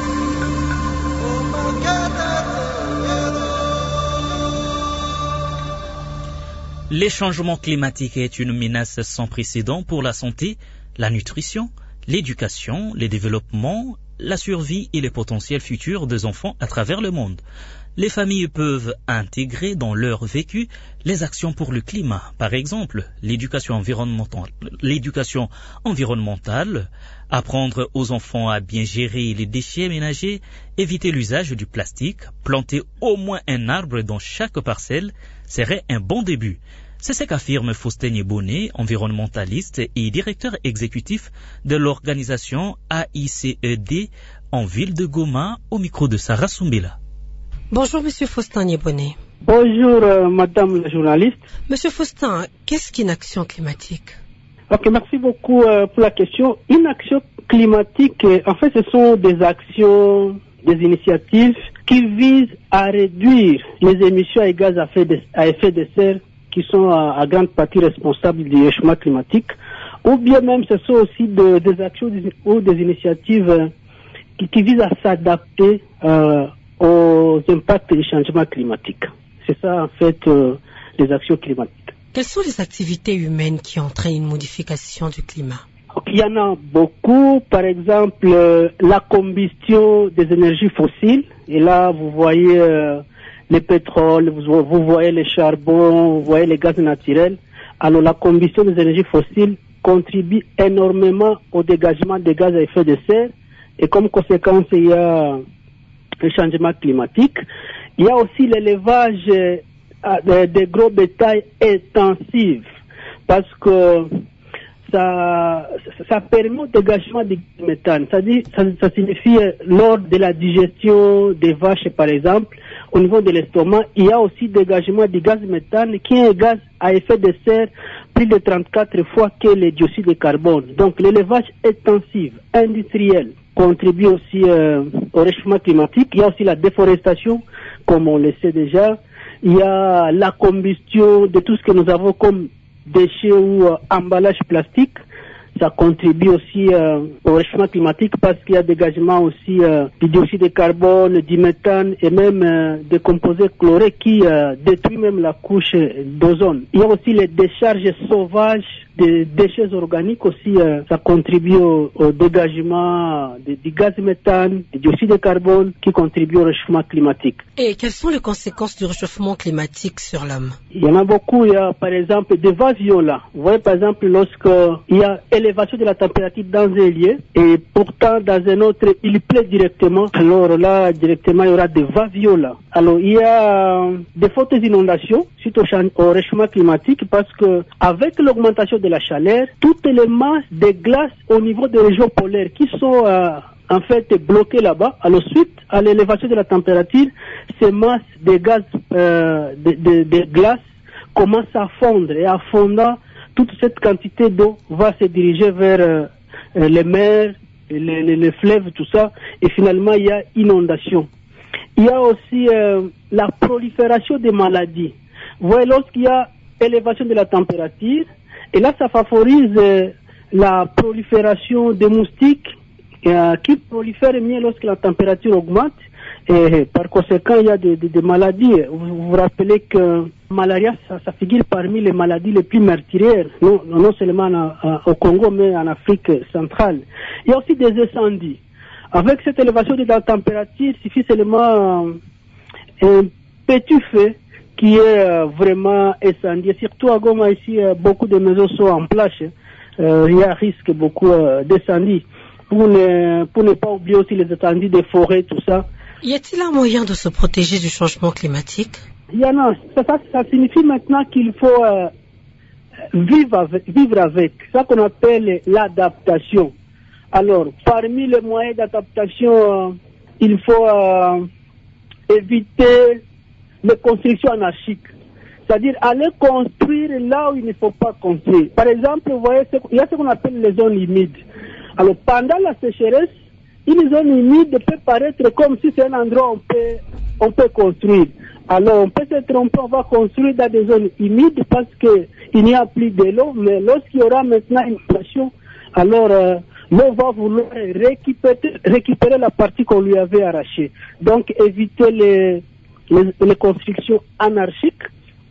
Les changements climatiques est une menace sans précédent pour la santé, la nutrition, l'éducation, le développement, la survie et les potentiels futurs des enfants à travers le monde. Les familles peuvent intégrer dans leur vécu les actions pour le climat. Par exemple, l'éducation environnementale, l'éducation environnementale, apprendre aux enfants à bien gérer les déchets ménagers, éviter l'usage du plastique, planter au moins un arbre dans chaque parcelle serait un bon début. C'est ce qu'affirme Faustin Yeboné, environnementaliste et directeur exécutif de l'organisation A I C E D en ville de Goma, au micro de Sarah Soumbila. Bonjour Monsieur Faustin Yeboné. Bonjour euh, Madame la journaliste. Monsieur Faustin, qu'est-ce qu'une action climatique? Ok, merci beaucoup euh, pour la question. Une action climatique, euh, en fait, ce sont des actions, des initiatives qui visent à réduire les émissions à gaz à effet de, à effet de serre qui sont à, à grande partie responsables du réchauffement climatique, ou bien même ce sont aussi de, des actions ou des initiatives euh, qui, qui visent à s'adapter euh, aux impacts du changement climatique. C'est ça en fait euh, les actions climatiques. Quelles sont les activités humaines qui entraînent une modification du climat? Il y en a beaucoup, par exemple euh, la combustion des énergies fossiles, et là vous voyez euh, le pétrole, vous, vous voyez le charbon, vous voyez les gaz naturels. Alors la combustion des énergies fossiles contribue énormément au dégagement des gaz à effet de serre, et comme conséquence il y a le changement climatique. Il y a aussi l'élevage euh, de, de gros bétail intensif, parce que ça, ça permet au dégagement du méthane. C'est-à-dire, ça, ça signifie euh, lors de la digestion des vaches, par exemple, au niveau de l'estomac, il y a aussi dégagement du gaz méthane, qui est un gaz à effet de serre plus de trente-quatre fois que le dioxyde de carbone. Donc l'élevage intensif, industriel, contribue aussi euh, au réchauffement climatique. Il y a aussi la déforestation, comme on le sait déjà. Il y a la combustion de tout ce que nous avons comme déchets ou euh, emballages plastiques. Ça contribue aussi euh, au réchauffement climatique parce qu'il y a dégagement aussi euh, du dioxyde de carbone, du méthane et même euh, des composés chlorés qui euh, détruisent même la couche d'ozone. Il y a aussi les décharges sauvages des déchets organiques aussi, euh, ça contribue au, au dégagement de, du gaz méthane, du dioxyde de carbone qui contribue au réchauffement climatique. Et quelles sont les conséquences du réchauffement climatique sur l'homme? Il y en a beaucoup. Il y a par exemple des vents violents. Vous voyez par exemple lorsque il y a élévation de la température dans un lieu et pourtant dans un autre il pleut directement, alors là directement il y aura des vents violents. Alors il y a des fortes inondations suite au, au réchauffement climatique parce que avec l'augmentation de la chaleur, toutes les masses de glace au niveau des régions polaires qui sont euh, en fait bloquées là-bas, alors suite à l'élévation de la température, ces masses de gaz, euh, de, de, de glace commencent à fondre et à fondant, toute cette quantité d'eau va se diriger vers euh, les mers, les, les, les fleuves, tout ça, et finalement il y a inondation. Il y a aussi euh, la prolifération des maladies. Vous voyez, lorsqu'il y a élévation de la température, et là, ça favorise euh, la prolifération des moustiques euh, qui prolifèrent mieux lorsque la température augmente. Et par conséquent, il y a des, des, des maladies. Vous vous rappelez que la malaria, ça, ça figure parmi les maladies les plus meurtrières, non, non seulement en, en, au Congo, mais en Afrique centrale. Il y a aussi des incendies. Avec cette élévation de la température, il suffit seulement euh, un petit feu qui est euh, vraiment incendié. Surtout à Goma, ici, euh, beaucoup de maisons sont en place. Euh, il y a risque beaucoup euh, d'incendies. Pour ne, pour ne pas oublier aussi les incendies des forêts, tout ça. Y a-t-il un moyen de se protéger du changement climatique? Il y en a. Ça, ça, ça signifie maintenant qu'il faut euh, vivre avec, vivre avec. Ça qu'on appelle l'adaptation. Alors, parmi les moyens d'adaptation, euh, il faut euh, éviter les constructions anarchiques. C'est-à-dire aller construire là où il ne faut pas construire. Par exemple, vous voyez, il y a ce qu'on appelle les zones humides. Alors, pendant la sécheresse, une zone humide peut paraître comme si c'est un endroit où on peut, on peut construire. Alors, on peut se tromper, on va construire dans des zones humides parce qu'il n'y a plus de l'eau, mais lorsqu'il y aura maintenant une pression, alors euh, l'eau va vouloir récupérer, récupérer la partie qu'on lui avait arrachée. Donc, éviter les, les, les constructions anarchiques.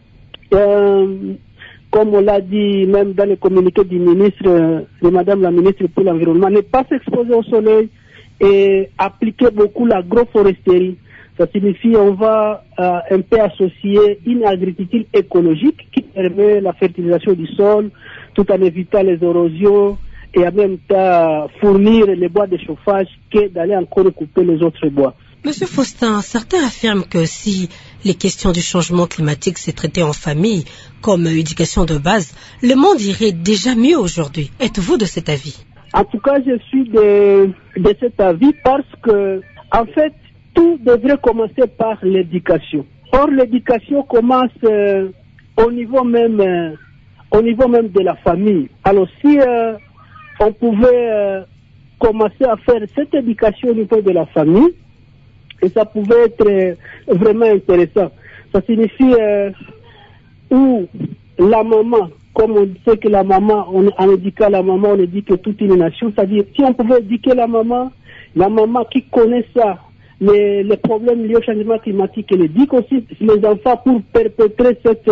Euh, comme on l'a dit même dans le communiqué du ministre, euh, de Madame la ministre pour l'Environnement, ne pas s'exposer au soleil et appliquer beaucoup l'agroforesterie. Ça signifie qu'on va euh, un peu associer une agriculture écologique qui permet la fertilisation du sol tout en évitant les érosions et en même temps fournir les bois de chauffage que d'aller encore couper les autres bois. Monsieur Faustin, certains affirment que si les questions du changement climatique s'est traitées en famille comme éducation de base, le monde irait déjà mieux aujourd'hui. Êtes-vous de cet avis? En tout cas, je suis de, de cet avis parce que, en fait, tout devrait commencer par l'éducation. Or, l'éducation commence euh, au niveau même, euh, au niveau même de la famille. Alors, si euh, on pouvait euh, commencer à faire cette éducation au niveau de la famille, et ça pouvait être euh, vraiment intéressant. Ça signifie euh, où la maman, comme on sait que la maman, on, en éduquant la maman, on éduque toute une nation. C'est-à-dire, si on pouvait éduquer la maman, la maman qui connaît ça, les, les problèmes liés au changement climatique, elle éduque aussi les enfants pour perpétrer cette,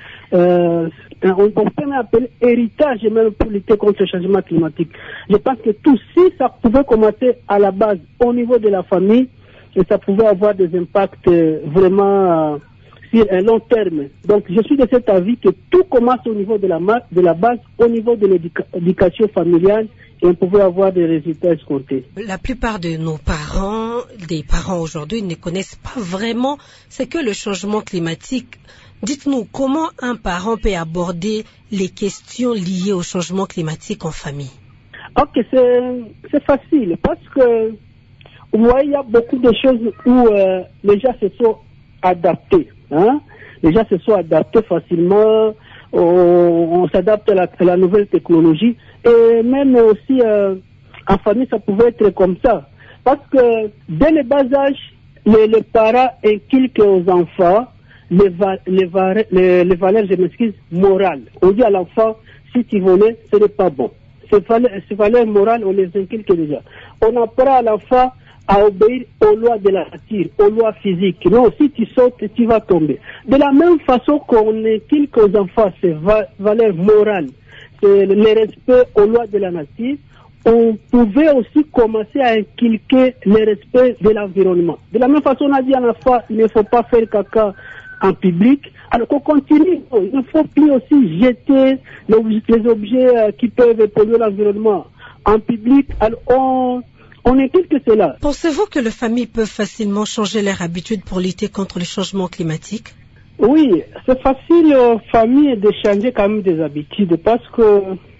euh, on, on peut appeler héritage même pour lutter contre le changement climatique. Je pense que tout si ça pouvait commencer à la base, au niveau de la famille, et ça pouvait avoir des impacts euh, vraiment euh, sur un long terme. Donc, je suis de cet avis que tout commence au niveau de la, de la base, au niveau de l'éducation familiale, et on pouvait avoir des résultats escomptés. La plupart de nos parents, des parents aujourd'hui, ne connaissent pas vraiment ce que le changement climatique. Dites-nous, comment un parent peut aborder les questions liées au changement climatique en famille? Ok, c'est, c'est facile, parce que vous voyez, il y a beaucoup de choses où euh, les gens se sont adaptés. Hein? Les gens se sont adaptés facilement, on, on s'adapte à la, à la nouvelle technologie. Et même aussi, euh, en famille, ça pouvait être comme ça. Parce que dès le bas âge, les, les parents inculquent aux enfants les, va, les, va, les, les valeurs, je m'excuse, morales. On dit à l'enfant, si tu volais, ce n'est pas bon. Ces valeurs, ces valeurs morales, on les inculque déjà. On apprend à l'enfant à obéir aux lois de la nature, aux lois physiques. Non, si tu sautes, tu vas tomber. De la même façon qu'on inculque aux enfants ces va- valeurs morales, c'est le respect aux lois de la nature, on pouvait aussi commencer à inculquer le respect de l'environnement. De la même façon, on a dit à l'enfant, il ne faut pas faire caca en public. Alors qu'on continue, il ne faut plus aussi jeter les, les objets euh, qui peuvent polluer l'environnement en public. Alors on... On inculque cela. Pensez-vous que les familles peuvent facilement changer leurs habitudes pour lutter contre le changement climatique? Oui, c'est facile aux familles de changer quand même des habitudes parce que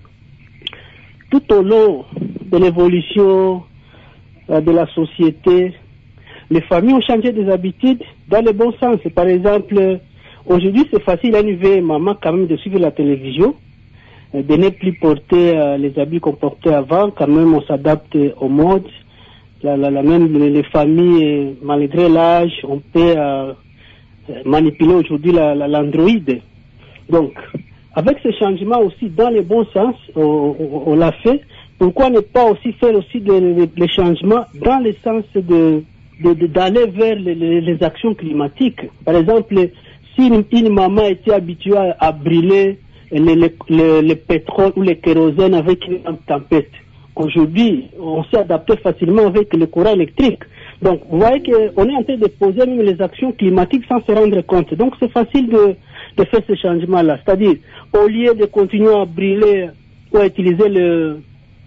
tout au long de l'évolution euh, de la société, les familles ont changé des habitudes dans le bon sens. Par exemple, aujourd'hui c'est facile à une vieille maman quand même de suivre la télévision, de ne plus porter euh, les habits qu'on portait avant, quand même on s'adapte au mode. La, la, la même les, les familles, malgré l'âge, on peut euh, manipuler aujourd'hui la, la, l'Android. Donc, avec ce changement aussi dans le bon sens, on, on, on l'a fait. Pourquoi ne pas aussi faire aussi des changements dans le sens de, de, de d'aller vers les, les, les actions climatiques. Par exemple, si une, une maman était habituée à, à brûler le, le, le, le pétrole ou le kérosène avec une tempête, aujourd'hui, on s'est adapté facilement avec le courant électrique. Donc, vous voyez qu'on est en train de poser même les actions climatiques sans se rendre compte. Donc, c'est facile de, de faire ce changement-là. C'est-à-dire, au lieu de continuer à brûler ou à utiliser le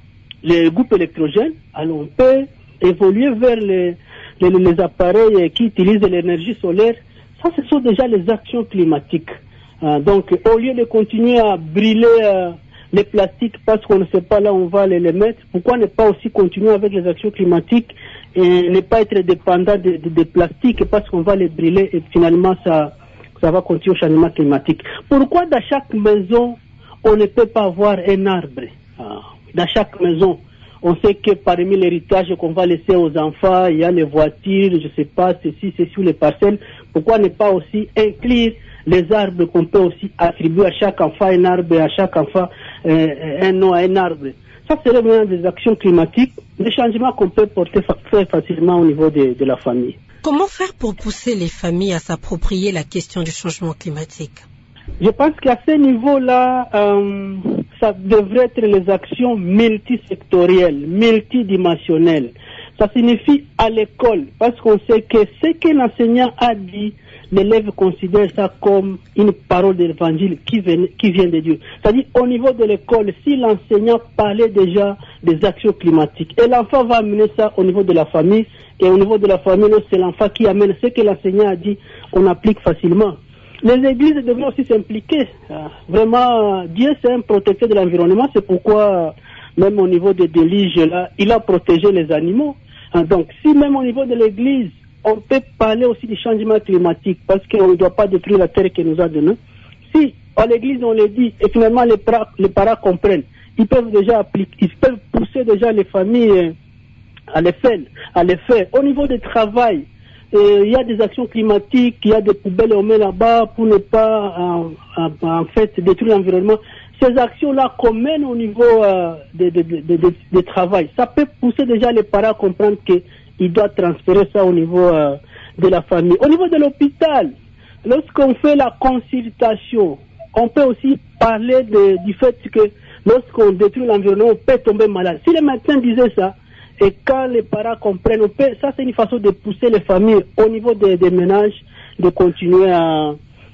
les groupes électrogènes, alors on peut évoluer vers les, les, les appareils qui utilisent l'énergie solaire. Ça, ce sont déjà les actions climatiques. Euh, donc, au lieu de continuer à brûler euh, les plastiques parce qu'on ne sait pas là où on va les, les mettre, pourquoi ne pas aussi continuer avec les actions climatiques et ne pas être dépendant des de, de plastiques parce qu'on va les brûler et finalement ça, ça va continuer au changement climatique. Pourquoi dans chaque maison, on ne peut pas avoir un arbre? euh, Dans chaque maison, on sait que parmi l'héritage qu'on va laisser aux enfants, il y a les voitures, je ne sais pas, ceci, ceci, ou les parcelles. Pourquoi ne pas aussi inclure les arbres qu'on peut aussi attribuer à chaque enfant un arbre, à chaque enfant euh, un nom à un arbre? Ça serait vraiment des actions climatiques, des changements qu'on peut porter fa- très facilement au niveau de, de la famille. Comment faire pour pousser les familles à s'approprier la question du changement climatique? Je pense qu'à ce niveau-là, euh, ça devrait être les actions multisectorielles, multidimensionnelles. Ça signifie à l'école, parce qu'on sait que ce que l'enseignant a dit, l'élève considère ça comme une parole d'évangile qui vient, qui vient de Dieu. C'est-à-dire, au niveau de l'école, si l'enseignant parlait déjà des actions climatiques, et l'enfant va amener ça au niveau de la famille, et au niveau de la famille, c'est l'enfant qui amène ce que l'enseignant a dit, on applique facilement. Les églises devraient aussi s'impliquer. Euh, vraiment, Dieu c'est un protecteur de l'environnement, c'est pourquoi, euh, même au niveau des déliges, là, il a protégé les animaux. Euh, donc, si même au niveau de l'église, on peut parler aussi du changement climatique, parce qu'on ne doit pas détruire la terre qu'il nous a donnée. Si, à l'église, on le dit, et finalement les, pra- les parents comprennent, ils peuvent déjà appliquer, ils peuvent pousser déjà les familles euh, à les faire, à les faire. Au niveau du travail, il y a des actions climatiques, il y a des poubelles on met là-bas pour ne pas en, en, en fait détruire l'environnement. Ces actions-là qu'on mène au niveau euh, de, de, de, de, de travail, ça peut pousser déjà les parents à comprendre qu'ils doivent transférer ça au niveau euh, de la famille. Au niveau de l'hôpital, lorsqu'on fait la consultation, on peut aussi parler de, du fait que lorsqu'on détruit l'environnement, on peut tomber malade. Si les médecins disaient ça, et quand les parents comprennent, on peut, ça c'est une façon de pousser les familles au niveau des, des ménages, de continuer à,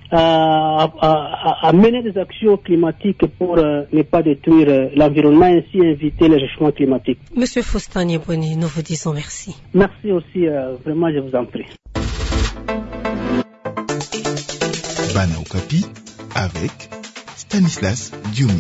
à, à, à mener des actions climatiques pour euh, ne pas détruire euh, l'environnement et ainsi éviter le réchauffement climatique. Monsieur Faustin Nieboni, nous vous disons merci. Merci aussi, euh, vraiment je vous en prie. Bana Okapi avec Stanislas Dioumi.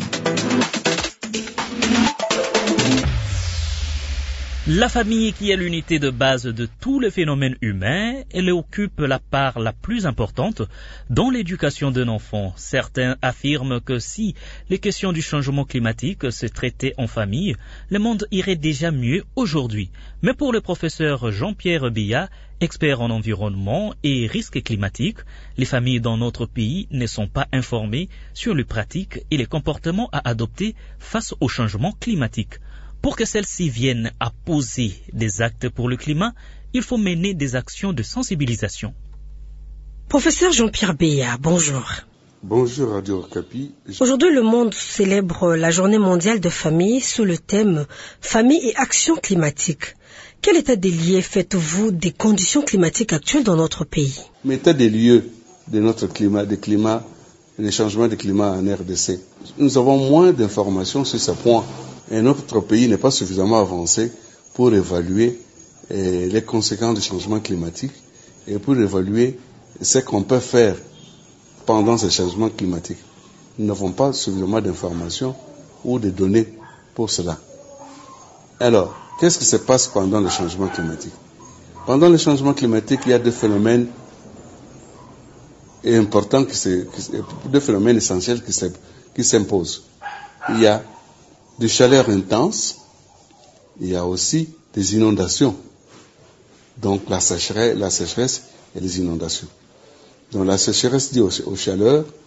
La famille, qui est l'unité de base de tous les phénomènes humains, elle occupe la part la plus importante dans l'éducation d'un enfant. Certains affirment que si les questions du changement climatique se traitaient en famille, le monde irait déjà mieux aujourd'hui. Mais pour le professeur Jean-Pierre Biya, expert en environnement et risques climatiques, les familles dans notre pays ne sont pas informées sur les pratiques et les comportements à adopter face au changement climatique. Pour que celles-ci viennent à poser des actes pour le climat, il faut mener des actions de sensibilisation. Professeur Jean-Pierre Biya, bonjour. Bonjour Radio Okapi. Aujourd'hui, le monde célèbre la journée mondiale de famille sous le thème « Famille et action climatique ». Quel état des lieux faites-vous des conditions climatiques actuelles dans notre pays? L'état des lieux de notre climat, des climats, des changements de climat en R D C. Nous avons moins d'informations sur ce point. Et notre pays n'est pas suffisamment avancé pour évaluer eh, les conséquences du changement climatique et pour évaluer ce qu'on peut faire pendant ce changement climatique. Nous n'avons pas suffisamment d'informations ou de données pour cela. Alors, qu'est-ce qui se passe pendant le changement climatique? Pendant le changement climatique, il y a deux phénomènes importants, qui se, qui, deux phénomènes essentiels qui, se, qui s'imposent. Il y a de chaleur intense, il y a aussi des inondations. Donc la sécheresse, la sécheresse et les inondations. Donc la sécheresse due aux, aux chaleurs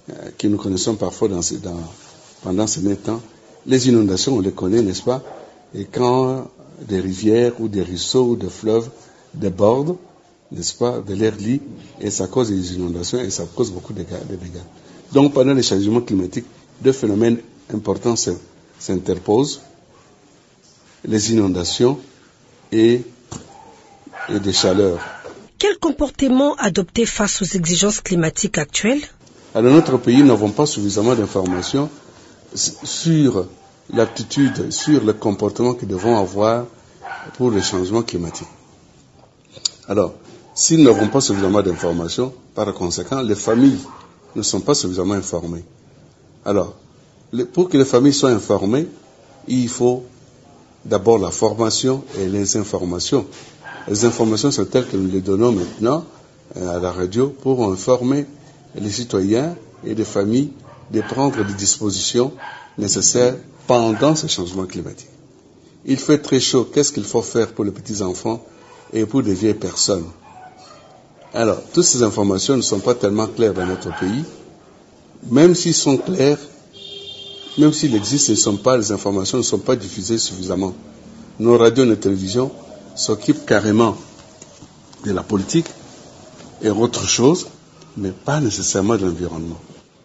euh, que nous connaissons parfois dans ces, dans, pendant ces mêmes temps. Les inondations, on les connaît, n'est-ce pas? Et quand des rivières ou des ruisseaux ou des fleuves débordent, n'est-ce pas, de l'air lit, et ça cause des inondations et ça cause beaucoup de dégâts. Donc, pendant les changements climatiques, deux phénomènes importants s'interposent, les inondations et, et des chaleurs. Quel comportement adopter face aux exigences climatiques actuelles? Alors, notre pays, nous n'avons pas suffisamment d'informations sur l'aptitude, sur le comportement que nous devons avoir pour le changement climatique. Alors, si nous n'avons pas suffisamment d'informations, par conséquent, les familles ne sont pas suffisamment informées. Alors, pour que les familles soient informées, il faut d'abord la formation et les informations. Les informations sont telles que nous les donnons maintenant à la radio pour informer les citoyens et les familles de prendre des dispositions nécessaires pendant ce changement climatique. Il fait très chaud, qu'est-ce qu'il faut faire pour les petits-enfants et pour les vieilles personnes? Alors, toutes ces informations ne sont pas tellement claires dans notre pays. Même s'ils sont clairs, même s'il existe, ne sont pas, les informations ne sont pas diffusées suffisamment. Nos radios et nos télévisions s'occupent carrément de la politique et autre chose, mais pas nécessairement de l'environnement.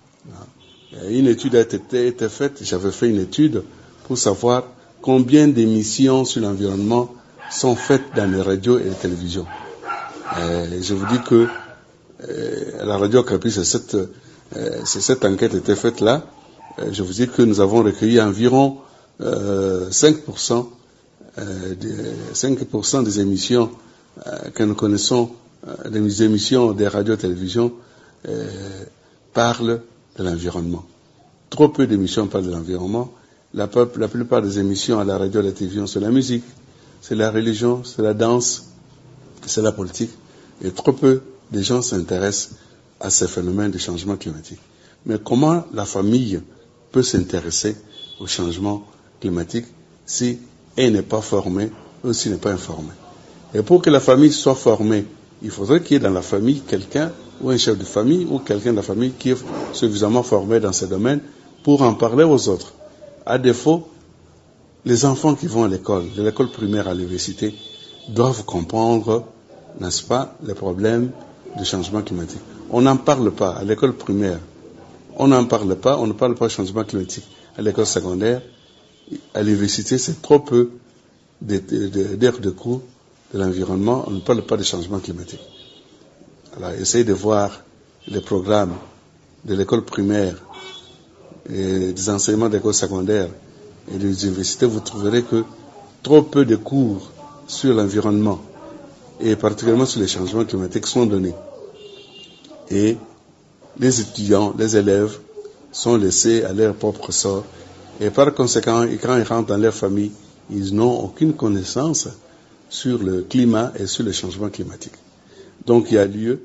Une étude a été, été faite, j'avais fait une étude pour savoir combien d'émissions sur l'environnement sont faites dans les radios et les télévisions. Et je vous dis que euh, à la radio Capi, c'est cette, euh, c'est cette enquête était faite là. Euh, je vous dis que nous avons recueilli environ euh, cinq pour cent, euh, des, cinq pour cent des émissions euh, que nous connaissons, euh, des émissions des radios et télévisions euh, parlent de l'environnement. Trop peu d'émissions parlent de l'environnement. La, la plupart des émissions à la radio et à la télévision, c'est la musique, c'est la religion, c'est la danse, c'est la politique. Et trop peu de gens s'intéressent à ces phénomènes de changement climatique. Mais comment la famille peut s'intéresser au changement climatique si elle n'est pas formée ou si elle n'est pas informée? Et pour que la famille soit formée, il faudrait qu'il y ait dans la famille quelqu'un, ou un chef de famille, ou quelqu'un de la famille qui est suffisamment formé dans ces domaines pour en parler aux autres. À défaut, les enfants qui vont à l'école, de l'école primaire à l'université, doivent comprendre, n'est-ce pas, les problèmes du changement climatique. On n'en parle pas à l'école primaire. On n'en parle pas, on ne parle pas du changement climatique. À l'école secondaire, à l'université, c'est trop peu d'heures de cours de l'environnement, on ne parle pas de changement climatique. Alors, essayez de voir les programmes de l'école primaire et des enseignements d'école secondaire et des universités, vous trouverez que trop peu de cours sur l'environnement et particulièrement sur les changements climatiques sont donnés. Et les étudiants, les élèves sont laissés à leur propre sort et par conséquent, quand ils rentrent dans leur famille, ils n'ont aucune connaissance sur le climat et sur le changement climatique. Donc il y a lieu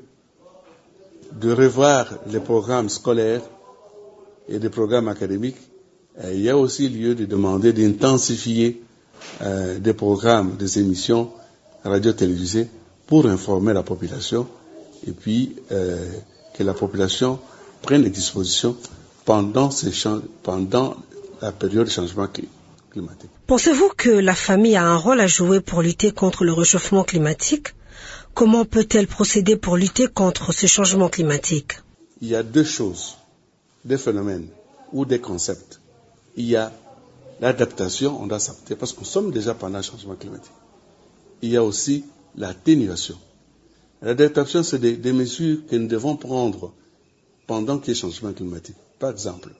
de revoir les programmes scolaires et des programmes académiques. Et il y a aussi lieu de demander d'intensifier euh, des programmes, des émissions radio-télévisées pour informer la population et puis euh, que la population prenne des dispositions pendant, ces champs, pendant la période de changement climatique. Pensez-vous que la famille a un rôle à jouer pour lutter contre le réchauffement climatique? Comment peut-elle procéder pour lutter contre ce changement climatique? Il y a deux choses, deux phénomènes ou des concepts. Il y a l'adaptation, on doit s'adapter parce que nous sommes déjà pendant le changement climatique. Il y a aussi l'atténuation. L'adaptation, c'est des, des mesures que nous devons prendre pendant qu'il y a changement climatique. Par exemple,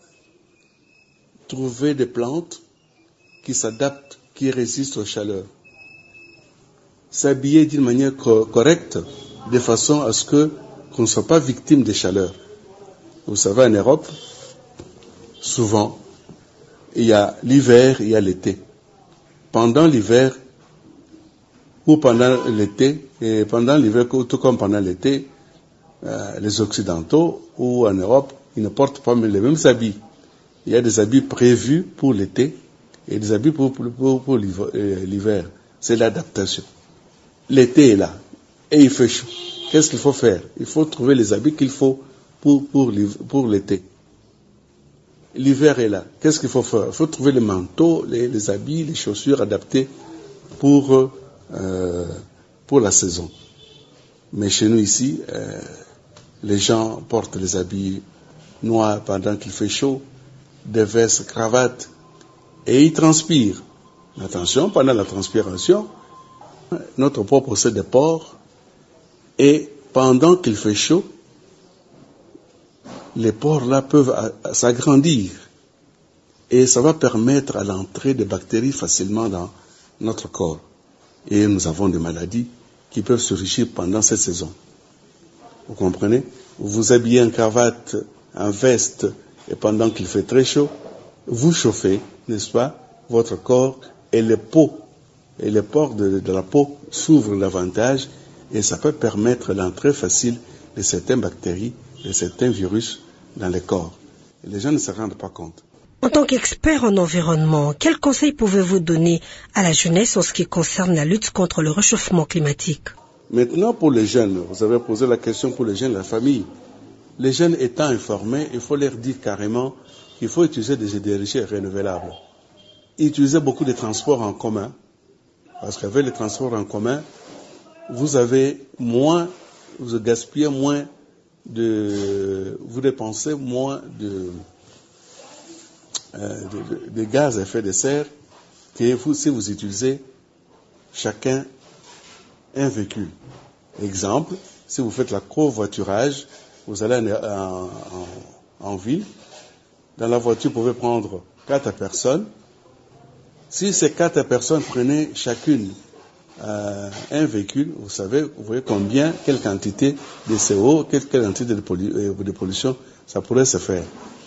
trouver des plantes qui s'adaptent, qui résistent aux chaleurs. S'habiller d'une manière co- correcte, de façon à ce que qu'on ne soit pas victime des chaleurs. Vous savez, en Europe, souvent, il y a l'hiver, il y a l'été. Pendant l'hiver, ou pendant l'été, et pendant l'hiver, tout comme pendant l'été, euh, les Occidentaux, ou en Europe, ils ne portent pas les mêmes habits. Il y a des habits prévus pour l'été, et des habits pour, pour, pour, pour l'hiver. C'est l'adaptation. L'été est là, et il fait chaud. Qu'est-ce qu'il faut faire? Il faut trouver les habits qu'il faut pour, pour, pour l'été. L'hiver est là. Qu'est-ce qu'il faut faire? Il faut trouver les manteaux, les, les habits, les chaussures adaptées pour, euh, pour la saison. Mais chez nous ici, euh, les gens portent les habits noirs pendant qu'il fait chaud, des vestes, cravates, et ils transpirent. Attention, pendant la transpiration, notre peau possède des pores, et pendant qu'il fait chaud, les pores là peuvent s'agrandir, et ça va permettre à l'entrée des bactéries facilement dans notre corps. Et nous avons des maladies qui peuvent surgir pendant cette saison. Vous comprenez? Vous vous habillez en cravate, en veste, et pendant qu'il fait très chaud, vous chauffez, n'est-ce pas, votre corps, et les peaux, et les pores de, de la peau s'ouvrent davantage, et ça peut permettre l'entrée facile de certaines bactéries, de certains virus dans le corps. Et les gens ne se rendent pas compte. En tant qu'expert en environnement, quels conseils pouvez-vous donner à la jeunesse en ce qui concerne la lutte contre le réchauffement climatique? Maintenant, pour les jeunes, vous avez posé la question pour les jeunes, la famille. Les jeunes étant informés, il faut leur dire carrément qu'il faut utiliser des énergies renouvelables. Utiliser beaucoup de transports en commun, parce qu'avec les transports en commun, vous avez moins, vous gaspillez moins de, vous dépensez moins de, euh, de, de, de gaz à effet de serre que vous, si vous utilisez chacun un véhicule. Exemple, si vous faites la covoiturage, vous allez en, en, en ville, dans la voiture, vous pouvez prendre quatre personnes. Si ces quatre personnes prenaient chacune euh, un véhicule, vous savez, vous voyez combien, quelle quantité de C O, quelle, quelle quantité de, pollu, de pollution ça pourrait se faire.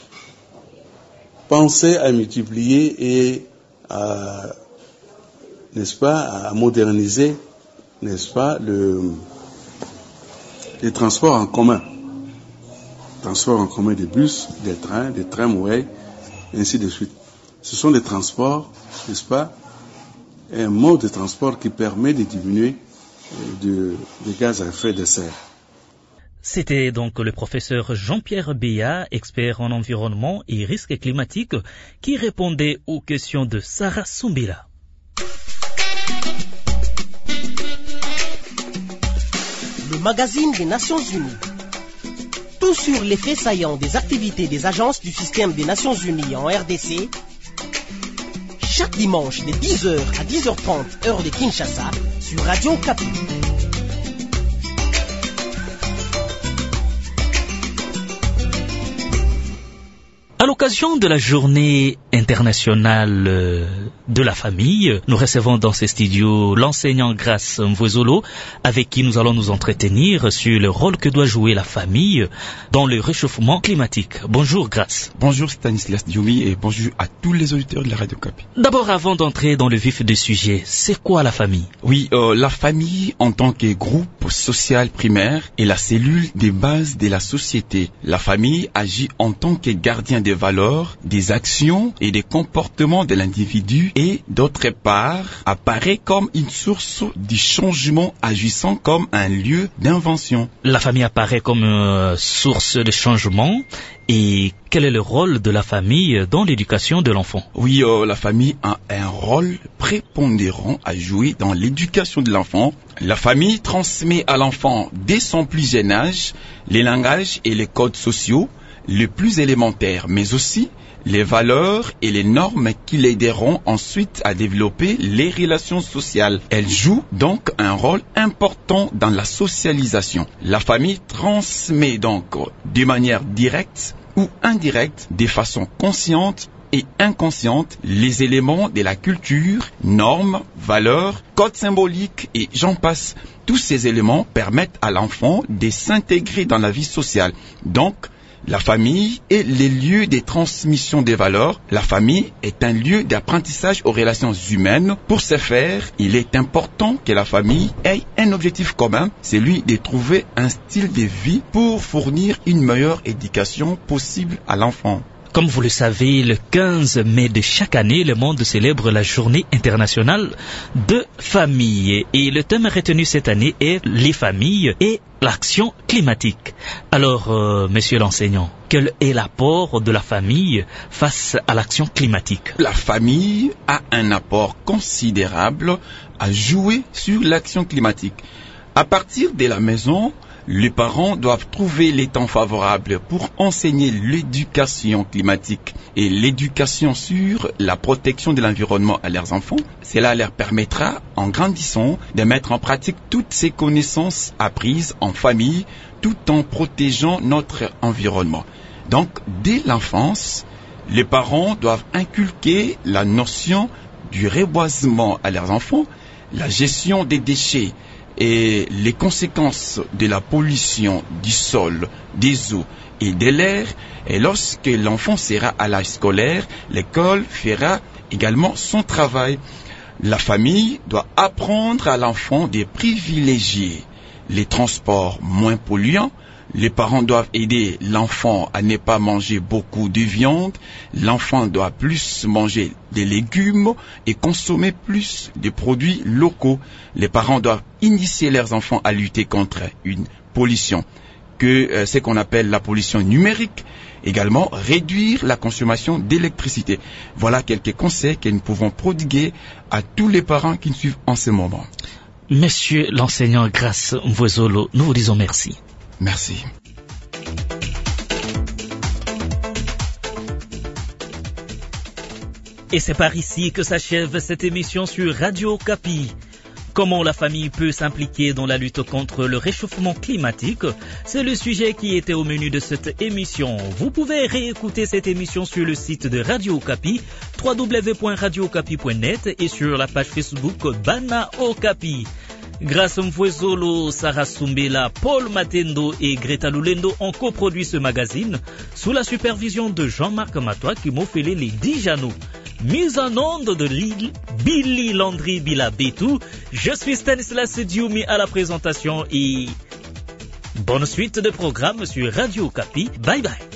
Pensez à multiplier et à, n'est-ce pas, à moderniser, n'est-ce pas, le, les transports en commun. Transports en commun des bus, des trains, des tramways, ainsi de suite. Ce sont des transports, n'est-ce pas, un mode de transport qui permet de diminuer de, de gaz à effet de serre. C'était donc le professeur Jean-Pierre Béat, expert en environnement et risques climatiques, qui répondait aux questions de Sarah Soumbila. Le magazine des Nations Unies. Tout sur les faits saillants des activités des agences du système des Nations Unies en R D C, chaque dimanche de dix heures à dix heures trente, heure de Kinshasa, sur Radio Okapi. À l'occasion de la journée internationale de la famille, nous recevons dans ces studios l'enseignant Grace Mvwezolo, avec qui nous allons nous entretenir sur le rôle que doit jouer la famille dans le réchauffement climatique. Bonjour Grace. Bonjour Stanislas Dioumi et bonjour à tous les auditeurs de la Radio Okapi. D'abord, avant d'entrer dans le vif du sujet, c'est quoi la famille? Oui, euh, la famille en tant que groupe social primaire est la cellule des bases de la société. La famille agit en tant que gardien des valeurs, des actions et des comportements de l'individu et, d'autre part, apparaît comme une source du changement agissant comme un lieu d'invention. La famille apparaît comme une source de changement. Et quel est le rôle de la famille dans l'éducation de l'enfant? Oui, euh, la famille a un rôle prépondérant à jouer dans l'éducation de l'enfant. La famille transmet à l'enfant dès son plus jeune âge les langages et les codes sociaux les plus élémentaires, mais aussi les valeurs et les normes qui l'aideront ensuite à développer les relations sociales. Elle joue donc un rôle important dans la socialisation. La famille transmet donc de manière directe ou indirecte, de façon consciente et inconsciente, les éléments de la culture, normes, valeurs, codes symboliques et j'en passe. Tous ces éléments permettent à l'enfant de s'intégrer dans la vie sociale. Donc, la famille est le lieu de transmission des valeurs. La famille est un lieu d'apprentissage aux relations humaines. Pour ce faire, il est important que la famille ait un objectif commun, celui de trouver un style de vie pour fournir une meilleure éducation possible à l'enfant. Comme vous le savez, le quinze mai de chaque année, le monde célèbre la journée internationale de famille. Et le thème retenu cette année est les familles et l'action climatique. Alors, euh, monsieur l'enseignant, quel est l'apport de la famille face à l'action climatique? La famille a un apport considérable à jouer sur l'action climatique. À partir de la maison, les parents doivent trouver les temps favorables pour enseigner l'éducation climatique et l'éducation sur la protection de l'environnement à leurs enfants. Cela leur permettra, en grandissant, de mettre en pratique toutes ces connaissances apprises en famille tout en protégeant notre environnement. Donc, dès l'enfance, les parents doivent inculquer la notion du reboisement à leurs enfants, la gestion des déchets, et les conséquences de la pollution du sol, des eaux et de l'air. Et lorsque l'enfant sera à l'âge scolaire, l'école fera également son travail. La famille doit apprendre à l'enfant de privilégier les transports moins polluants. Les parents doivent aider l'enfant à ne pas manger beaucoup de viande. L'enfant doit plus manger des légumes et consommer plus de produits locaux. Les parents doivent initier leurs enfants à lutter contre une pollution, que euh, ce qu'on appelle la pollution numérique. Également, réduire la consommation d'électricité. Voilà quelques conseils que nous pouvons prodiguer à tous les parents qui nous suivent en ce moment. Monsieur l'enseignant Grace Mvwezolo, nous vous disons merci. Merci. Et c'est par ici que s'achève cette émission sur Radio Okapi. Comment la famille peut s'impliquer dans la lutte contre le réchauffement climatique? C'est le sujet qui était au menu de cette émission. Vous pouvez réécouter cette émission sur le site de Radio Okapi, w w w point radio okapi point net et sur la page Facebook Bana Okapi. Grace Mvwezolo, Sarah Sumbela, Paul Matendo et Greta Lulendo ont coproduit ce magazine sous la supervision de Jean-Marc Matois qui m'a fait les dix Janot. Mise en onde de Lille, Billy Landry Bilabetou. Je suis Stanislas Dioumi à la présentation et bonne suite de programme sur Radio Okapi. Bye bye.